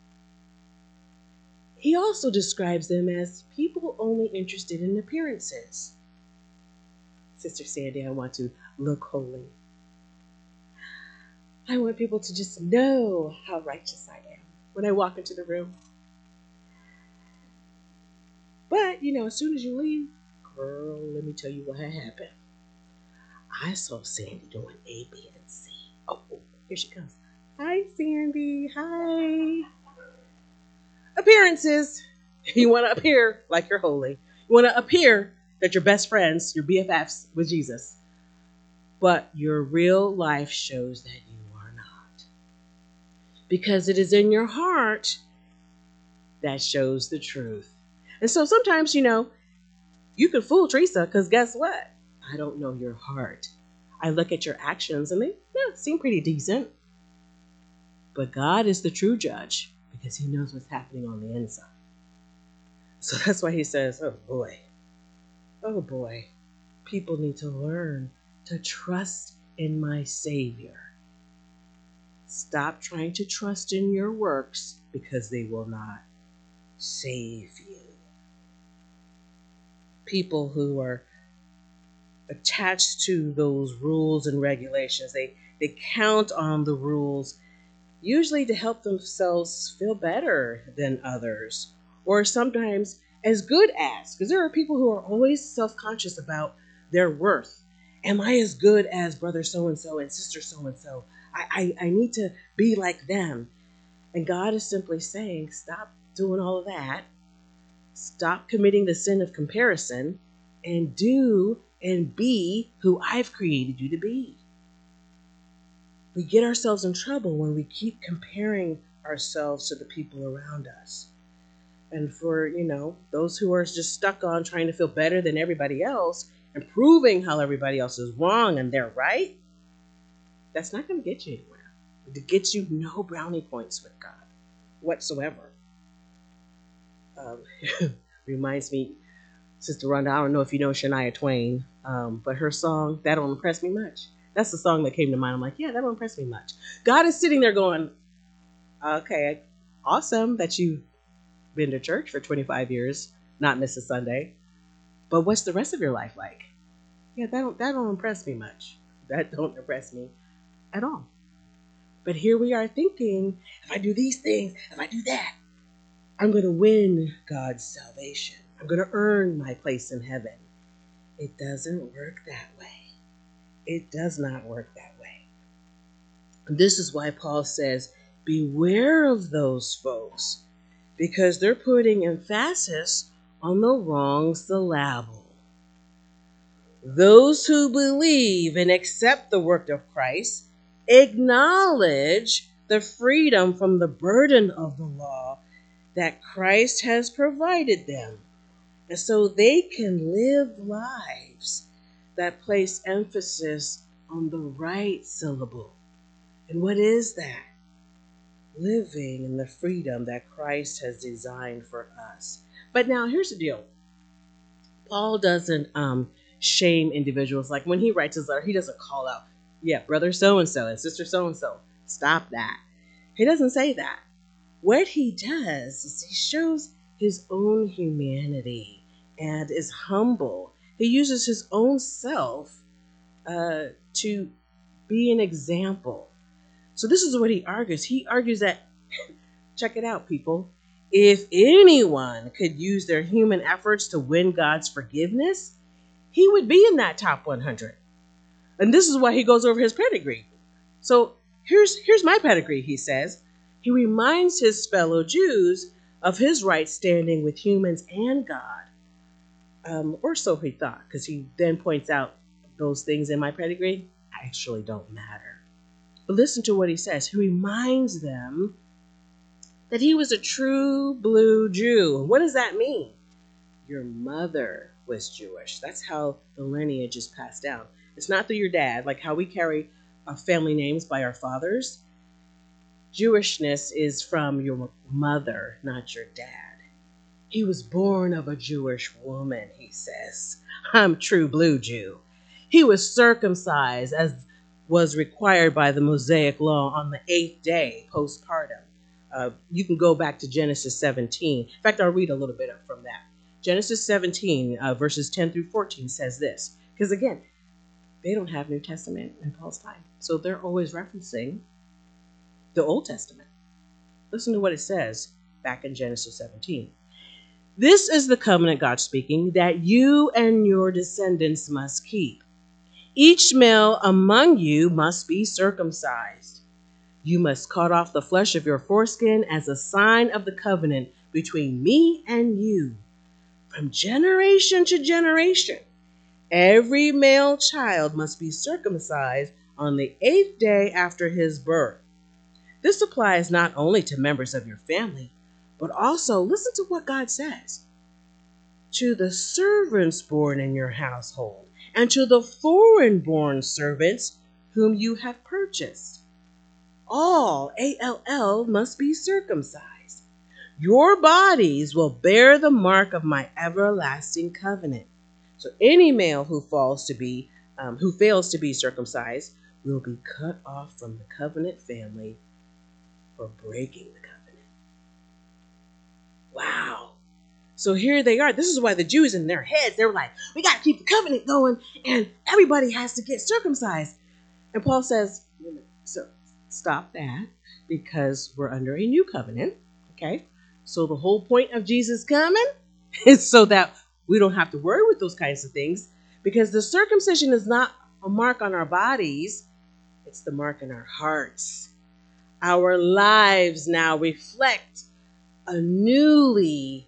He also describes them as people only interested in appearances. Sister Sandy, I want to look holy. I want people to just know how righteous I am when I walk into the room. But, you know, as soon as you leave, girl, let me tell you what had happened. I saw Sandy doing A, B, and C. Oh, here she comes. Hi, Sandy. Hi. Appearances. You want to appear like you're holy. You want to appear that you're best friends, your B F Fs with Jesus. But your real life shows that you are not. Because it is in your heart that shows the truth. And so sometimes, you know, you can fool Teresa, because guess what? I don't know your heart. I look at your actions and they yeah, seem pretty decent. But God is the true judge, because he knows what's happening on the inside. So that's why he says, oh boy, oh boy, people need to learn to trust in my Savior. Stop trying to trust in your works, because they will not save you. People who are attached to those rules and regulations, they, they count on the rules usually to help themselves feel better than others, or sometimes as good as, because there are people who are always self-conscious about their worth. Am I as good as brother so-and-so and sister so-and-so? I, I, I need to be like them. And God is simply saying, stop doing all of that. Stop committing the sin of comparison and do and be who I've created you to be. We get ourselves in trouble when we keep comparing ourselves to the people around us. And for, you know, those who are just stuck on trying to feel better than everybody else and proving how everybody else is wrong and they're right, that's not going to get you anywhere. It gets you no brownie points with God whatsoever. Um, reminds me, Sister Rhonda, I don't know if you know Shania Twain, um, but her song, That Don't Impress Me Much. That's the song that came to mind. I'm like, yeah, that don't impress me much. God is sitting there going, okay, awesome that you've been to church for twenty-five years, not miss a Sunday. But what's the rest of your life like? Yeah, that don't, that don't impress me much. That don't impress me at all. But here we are thinking, if I do these things, if I do that, I'm going to win God's salvation. I'm going to earn my place in heaven. It doesn't work that way. It does not work that way. This is why Paul says, beware of those folks, because they're putting emphasis on the wrong syllable. Those who believe and accept the work of Christ acknowledge the freedom from the burden of the law that Christ has provided them. And so they can live lives that place emphasis on the right syllable. And what is that? Living in the freedom that Christ has designed for us. But now here's the deal. Paul doesn't um, shame individuals. Like when he writes his letter, he doesn't call out, yeah, brother so-and-so and sister so-and-so. Stop that. He doesn't say that. What he does is he shows his own humanity and is humble. He uses his own self uh, to be an example. So this is what he argues. He argues that, check it out, people. if anyone could use their human efforts to win God's forgiveness, he would be in that top one hundred. And this is why he goes over his pedigree. So here's, here's my pedigree, he says. He reminds his fellow Jews of his right standing with humans and God. Um, or so he thought, because he then points out those things in my pedigree actually don't matter. But listen to what he says. He reminds them that he was a true blue Jew. What does that mean? Your mother was Jewish. That's how the lineage is passed down. It's not through your dad, like how we carry our family names by our fathers. Jewishness is from your mother, not your dad. He was born of a Jewish woman, he says. I'm true blue Jew. He was circumcised as was required by the Mosaic law on the eighth day postpartum. Uh, you can go back to Genesis seventeen. In fact, I'll read a little bit up from that. Genesis seventeen, uh, verses ten through fourteen says this. Because again, they don't have New Testament in Paul's time. So they're always referencing the Old Testament. Listen to what it says back in Genesis seventeen. This is the covenant, God speaking, that you and your descendants must keep. Each male among you must be circumcised. You must cut off the flesh of your foreskin as a sign of the covenant between me and you. From generation to generation, every male child must be circumcised on the eighth day after his birth. This applies not only to members of your family, but also, listen to what God says, to the servants born in your household, and to the foreign-born servants whom you have purchased. All, A L L, must be circumcised. Your bodies will bear the mark of my everlasting covenant. So any male who falls to be, um, who fails to be circumcised will be cut off from the covenant family for breaking the covenant. Wow. So here they are. This is why the Jews in their heads, they were like, we got to keep the covenant going and everybody has to get circumcised. And Paul says, so stop that because we're under a new covenant. Okay. So the whole point of Jesus coming is so that we don't have to worry with those kinds of things, because the circumcision is not a mark on our bodies. It's the mark in our hearts. Our lives now reflect a newly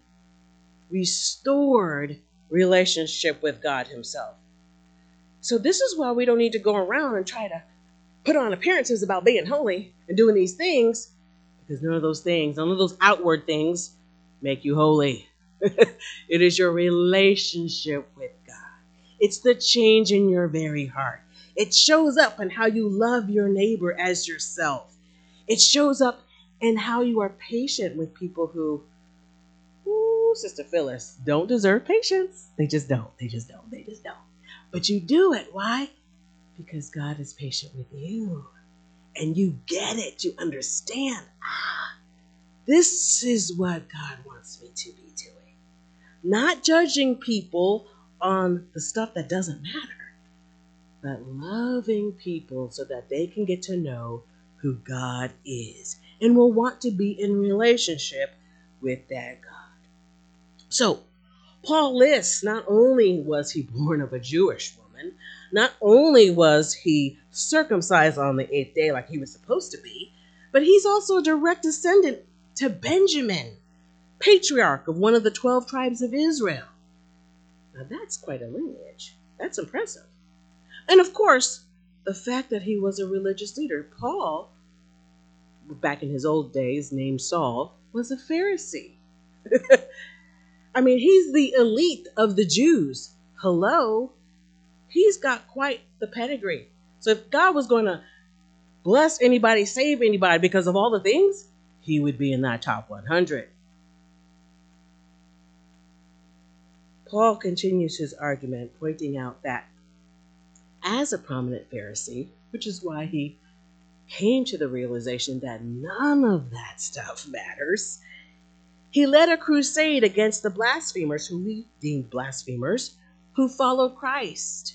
restored relationship with God himself. So this is why we don't need to go around and try to put on appearances about being holy and doing these things, because none of those things, none of those outward things make you holy. It is your relationship with God. It's the change in your very heart. It shows up in how you love your neighbor as yourself. It shows up in how you are patient with people who, ooh, Sister Phyllis, don't deserve patience. They just don't. They just don't. They just don't. But you do it. Why? Because God is patient with you. And you get it. You understand. Ah, this is what God wants me to be doing. Not judging people on the stuff that doesn't matter, but loving people so that they can get to know who God is and will want to be in relationship with that God. So Paul lists, not only was he born of a Jewish woman, not only was he circumcised on the eighth day like he was supposed to be, but he's also a direct descendant to Benjamin, patriarch of one of the twelve tribes of Israel. Now that's quite a lineage. That's impressive. And of course, the fact that he was a religious leader. Paul, back in his old days, named Saul, was a Pharisee. I mean, he's the elite of the Jews. Hello? He's got quite the pedigree. So if God was going to bless anybody, save anybody because of all the things, he would be in that top one hundred. Paul continues his argument, pointing out that as a prominent Pharisee, which is why he came to the realization that none of that stuff matters, he led a crusade against the blasphemers, who he deemed blasphemers, who followed Christ.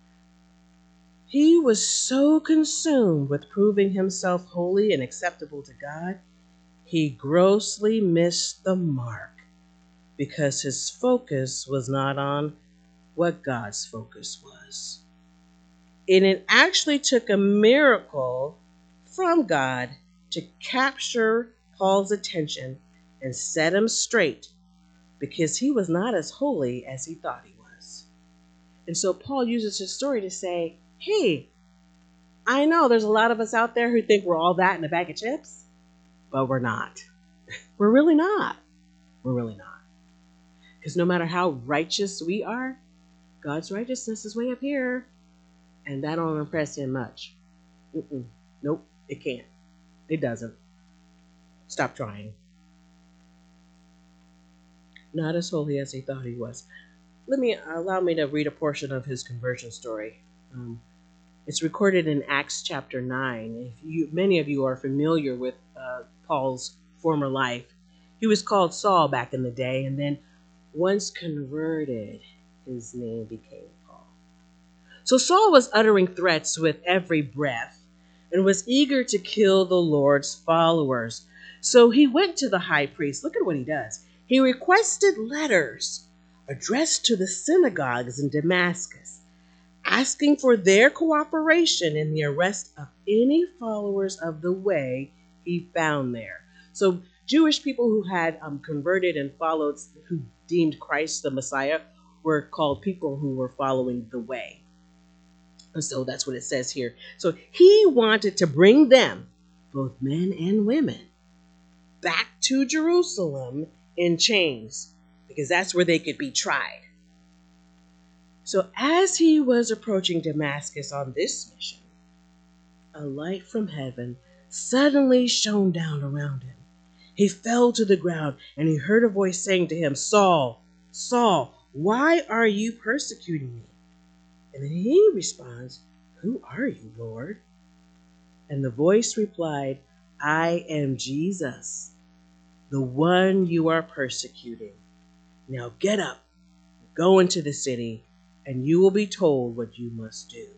He was so consumed with proving himself holy and acceptable to God, he grossly missed the mark because his focus was not on what God's focus was. And it actually took a miracle from God to capture Paul's attention and set him straight because he was not as holy as he thought he was. And so Paul uses his story to say, hey, I know there's a lot of us out there who think we're all that in a bag of chips, but we're not. We're really not. We're really not. Because no matter how righteous we are, God's righteousness is way up here, and that don't impress him much. Mm-mm. Nope, it can't. It doesn't. Stop trying. Not as holy as he thought he was. Let me allow me to read a portion of his conversion story. Um, it's recorded in Acts chapter nine. If you, many of you are familiar with uh, Paul's former life, he was called Saul back in the day, and then once converted, his name became Paul. So Saul was uttering threats with every breath and was eager to kill the Lord's followers. So he went to the high priest. Look at what he does. He requested letters addressed to the synagogues in Damascus, asking for their cooperation in the arrest of any followers of the way he found there. So Jewish people who had um, converted and followed, who deemed Christ the Messiah, were called people who were following the way. And so that's what it says here. So he wanted to bring them, both men and women, back to Jerusalem in chains, because that's where they could be tried. So as he was approaching Damascus on this mission, a light from heaven suddenly shone down around him. He fell to the ground, and he heard a voice saying to him, Saul, Saul, why are you persecuting me? And then he responds, who are you, Lord? And the voice replied, I am Jesus, the one you are persecuting. Now get up, go into the city, and you will be told what you must do.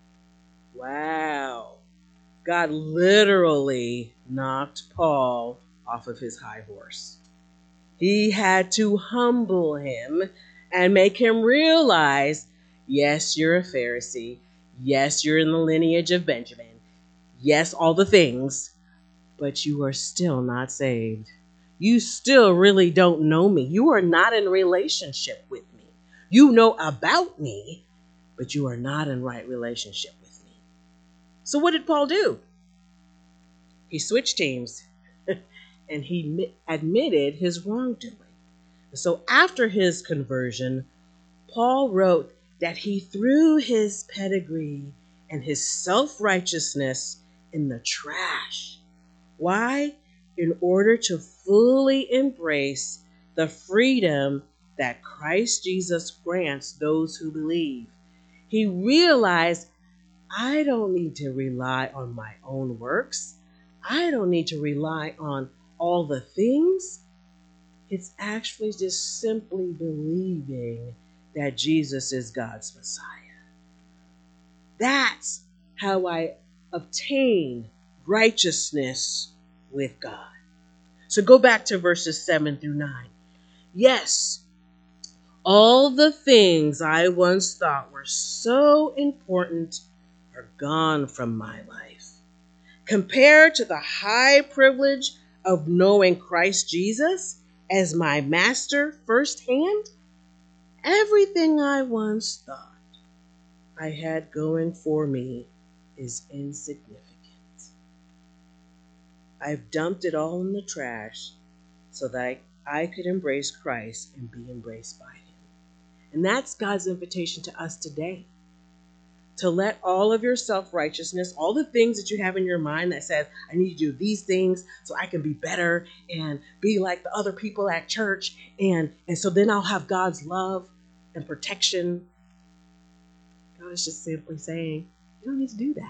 Wow. God literally knocked Paul off of his high horse. He had to humble him and make him realize, yes, you're a Pharisee. Yes, you're in the lineage of Benjamin. Yes, all the things, but you are still not saved. You still really don't know me. You are not in relationship with me. You know about me, but you are not in right relationship with me. So what did Paul do? He switched teams and he admitted his wrongdoing. So after his conversion, Paul wrote that he threw his pedigree and his self-righteousness in the trash. Why? In order to fully embrace the freedom that Christ Jesus grants those who believe. He realized, I don't need to rely on my own works. I don't need to rely on all the things. It's actually just simply believing that Jesus is God's Messiah. That's how I obtain righteousness with God. So go back to verses seven through nine. Yes, all the things I once thought were so important are gone from my life. Compared to the high privilege of knowing Christ Jesus as my master firsthand, everything I once thought I had going for me is insignificant. I've dumped it all in the trash so that I could embrace Christ and be embraced by him. And that's God's invitation to us today. To let all of your self-righteousness, all the things that you have in your mind that says, I need to do these things so I can be better and be like the other people at church. And, and so then I'll have God's love and protection. God is just simply saying, you don't need to do that.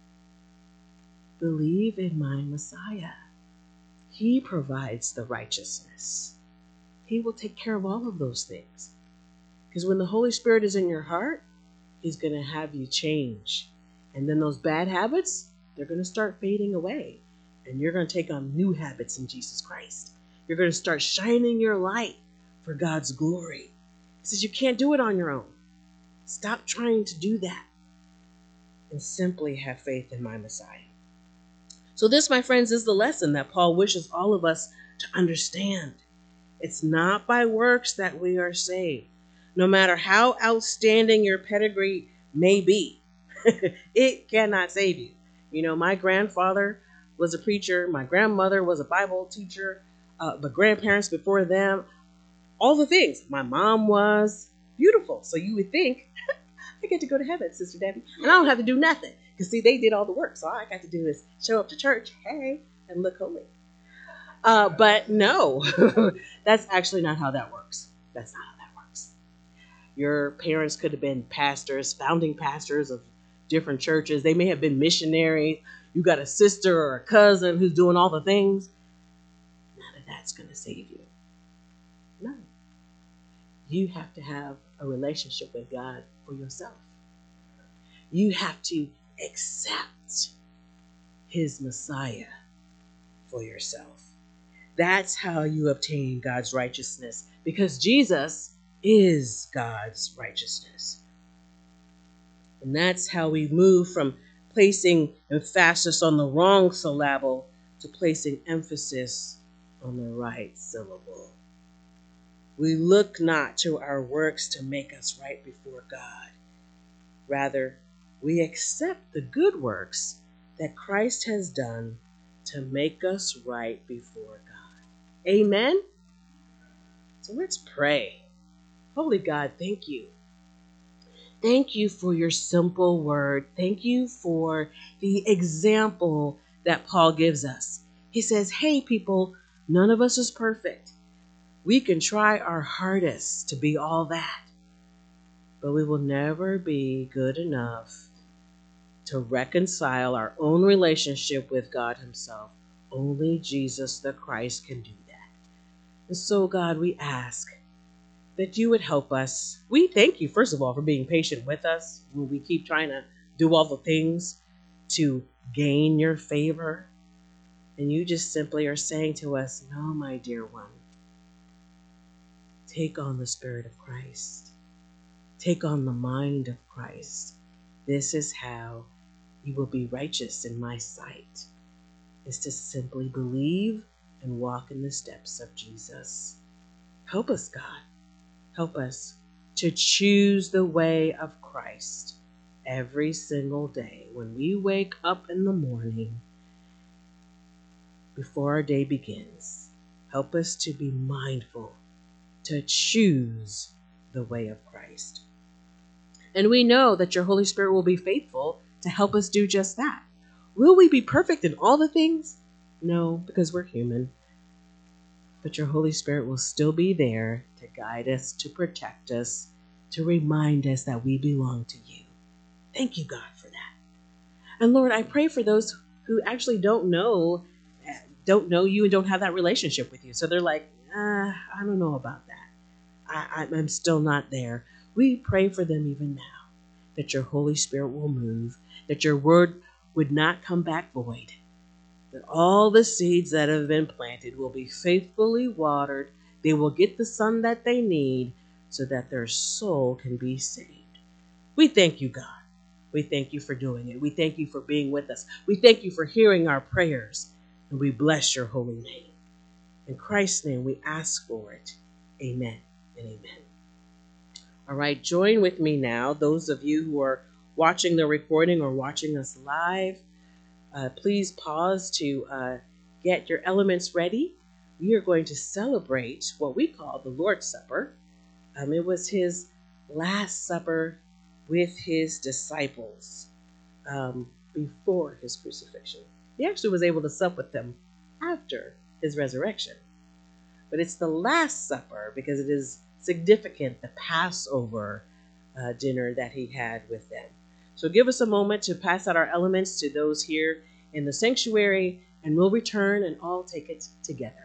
Believe in my Messiah. He provides the righteousness. He will take care of all of those things. Because when the Holy Spirit is in your heart, he's going to have you change. And then those bad habits, they're going to start fading away. and you're going to take on new habits in Jesus Christ. You're going to start shining your light for God's glory. He says you can't do it on your own. Stop trying to do that and simply have faith in my Messiah. So this, my friends, is the lesson that Paul wishes all of us to understand. It's not by works that we are saved. No matter how outstanding your pedigree may be, it cannot save you. You know, my grandfather was a preacher. My grandmother was a Bible teacher. Uh, but grandparents before them, all the things. My mom was beautiful. So you would think, I get to go to heaven, Sister Debbie. And I don't have to do nothing. Because, see, they did all the work. So all I got to do is show up to church, hey, and look holy. Uh, but no, that's actually not how that works. That's not how that works. Your parents could have been pastors, founding pastors of different churches. They may have been missionaries. You got a sister or a cousin who's doing all the things. None of that's going to save you. No. You have to have a relationship with God for yourself. You have to accept his Messiah for yourself. That's how you obtain God's righteousness, because Jesus is God's righteousness. And that's how we move from placing emphasis on the wrong syllable to placing emphasis on the right syllable. We look not to our works to make us right before God. Rather, we accept the good works that Christ has done to make us right before God. Amen? So let's pray. Holy God, thank you. Thank you for your simple word. Thank you for the example that Paul gives us. He says, hey, people, none of us is perfect. We can try our hardest to be all that, but we will never be good enough to reconcile our own relationship with God himself. Only Jesus the Christ can do that. And so, God, we ask that you would help us. We thank you, first of all, for being patient with us when we keep trying to do all the things to gain your favor. And you just simply are saying to us, no, my dear one, take on the Spirit of Christ. Take on the mind of Christ. This is how you will be righteous in my sight, is to simply believe and walk in the steps of Jesus. Help us, God. Help us to choose the way of Christ every single day. When we wake up in the morning, before our day begins, help us to be mindful, to choose the way of Christ. And we know that your Holy Spirit will be faithful to help us do just that. Will we be perfect in all the things? No, because we're human. But your Holy Spirit will still be there to guide us, to protect us, to remind us that we belong to you. Thank you, God, for that. And Lord, I pray for those who actually don't know, don't know you and don't have that relationship with you. So they're like, ah, I don't know about that. I, I'm still not there. We pray for them even now, that your Holy Spirit will move, that your word would not come back void, that all the seeds that have been planted will be faithfully watered. They will get the sun that they need so that their soul can be saved. We thank you, God. We thank you for doing it. We thank you for being with us. We thank you for hearing our prayers, and we bless your holy name. In Christ's name, we ask for it. Amen and amen. All right, join with me now, those of you who are watching the recording or watching us live. Uh, please pause to uh, get your elements ready. We are going to celebrate what we call the Lord's Supper. Um, it was his last supper with his disciples um, before his crucifixion. He actually was able to sup with them after his resurrection. But it's the Last Supper because it is significant, the Passover uh, dinner that he had with them. So give us a moment to pass out our elements to those here in the sanctuary, and we'll return and all take it together.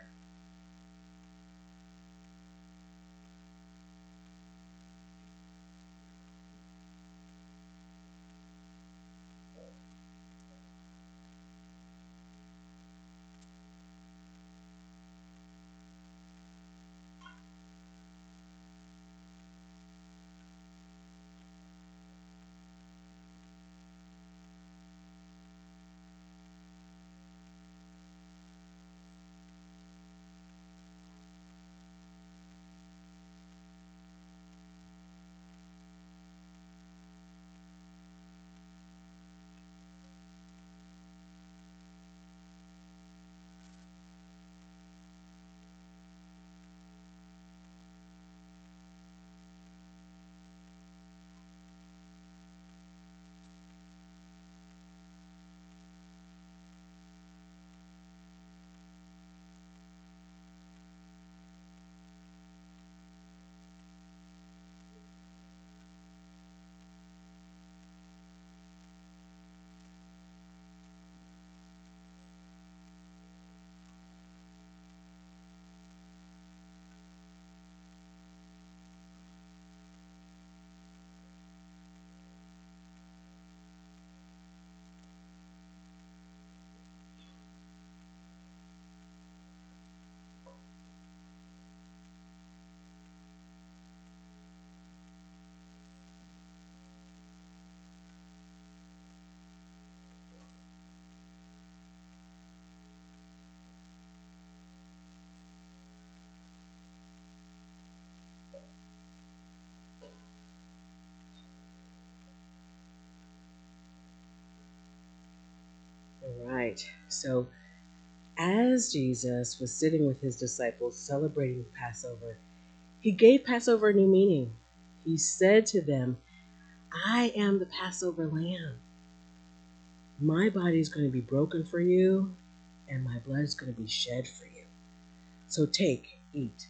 All right. So, as Jesus was sitting with his disciples celebrating the Passover, he gave Passover a new meaning. He said to them, I am the Passover lamb. My body is going to be broken for you, and my blood is going to be shed for you. So take, eat,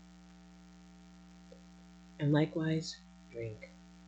and likewise drink.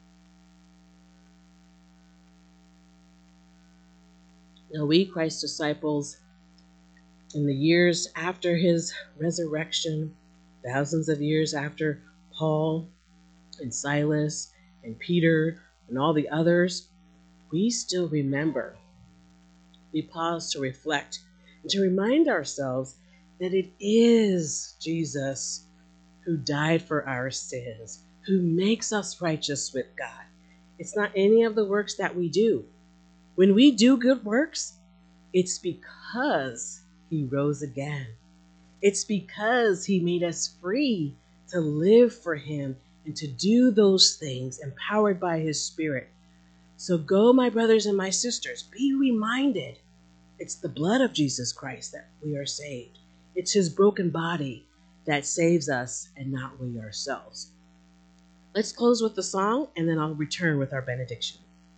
Now we, Christ's disciples, in the years after his resurrection, thousands of years after Paul and Silas and Peter and all the others, we still remember. We pause to reflect and to remind ourselves that it is Jesus who died for our sins, who makes us righteous with God. It's not any of the works that we do. When we do good works, it's because he rose again. It's because he made us free to live for him and to do those things empowered by his Spirit. So go, my brothers and my sisters, be reminded it's the blood of Jesus Christ that we are saved. It's his broken body that saves us and not we ourselves. Let's close with the song, and then I'll return with our benediction.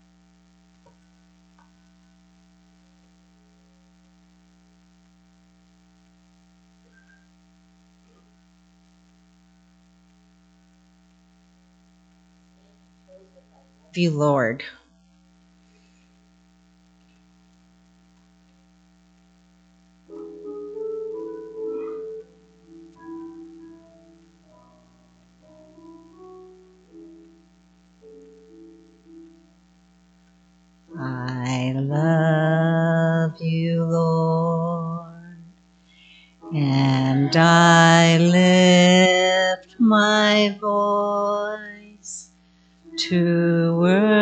You, Lord. I love you, Lord, and I lift my voice to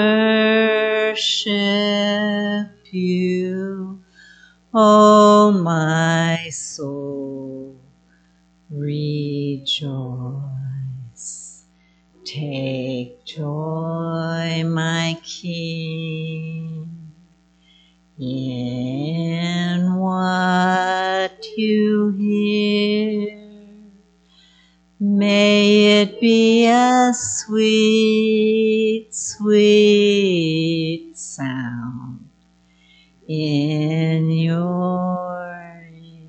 worship you, oh my soul, rejoice. Take joy, my King, in what you hear. May it be a sweet, sweet sound in your ear.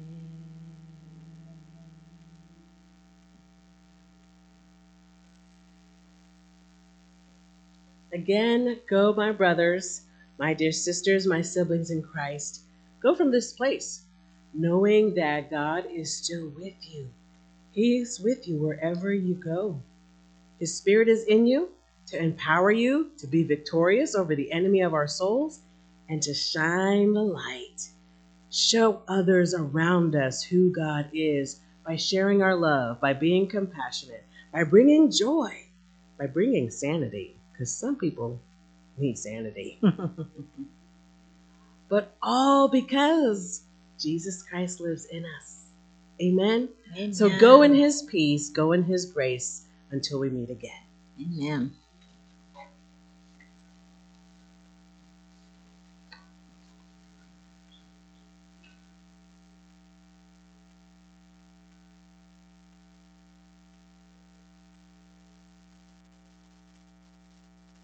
Again, go, my brothers, my dear sisters, my siblings in Christ. Go from this place, knowing that God is still with you. He is with you wherever you go. His Spirit is in you to empower you to be victorious over the enemy of our souls and to shine the light. Show others around us who God is by sharing our love, by being compassionate, by bringing joy, by bringing sanity, because some people need sanity. But all because Jesus Christ lives in us. Amen? Amen. So go in his peace, go in his grace until we meet again. Amen.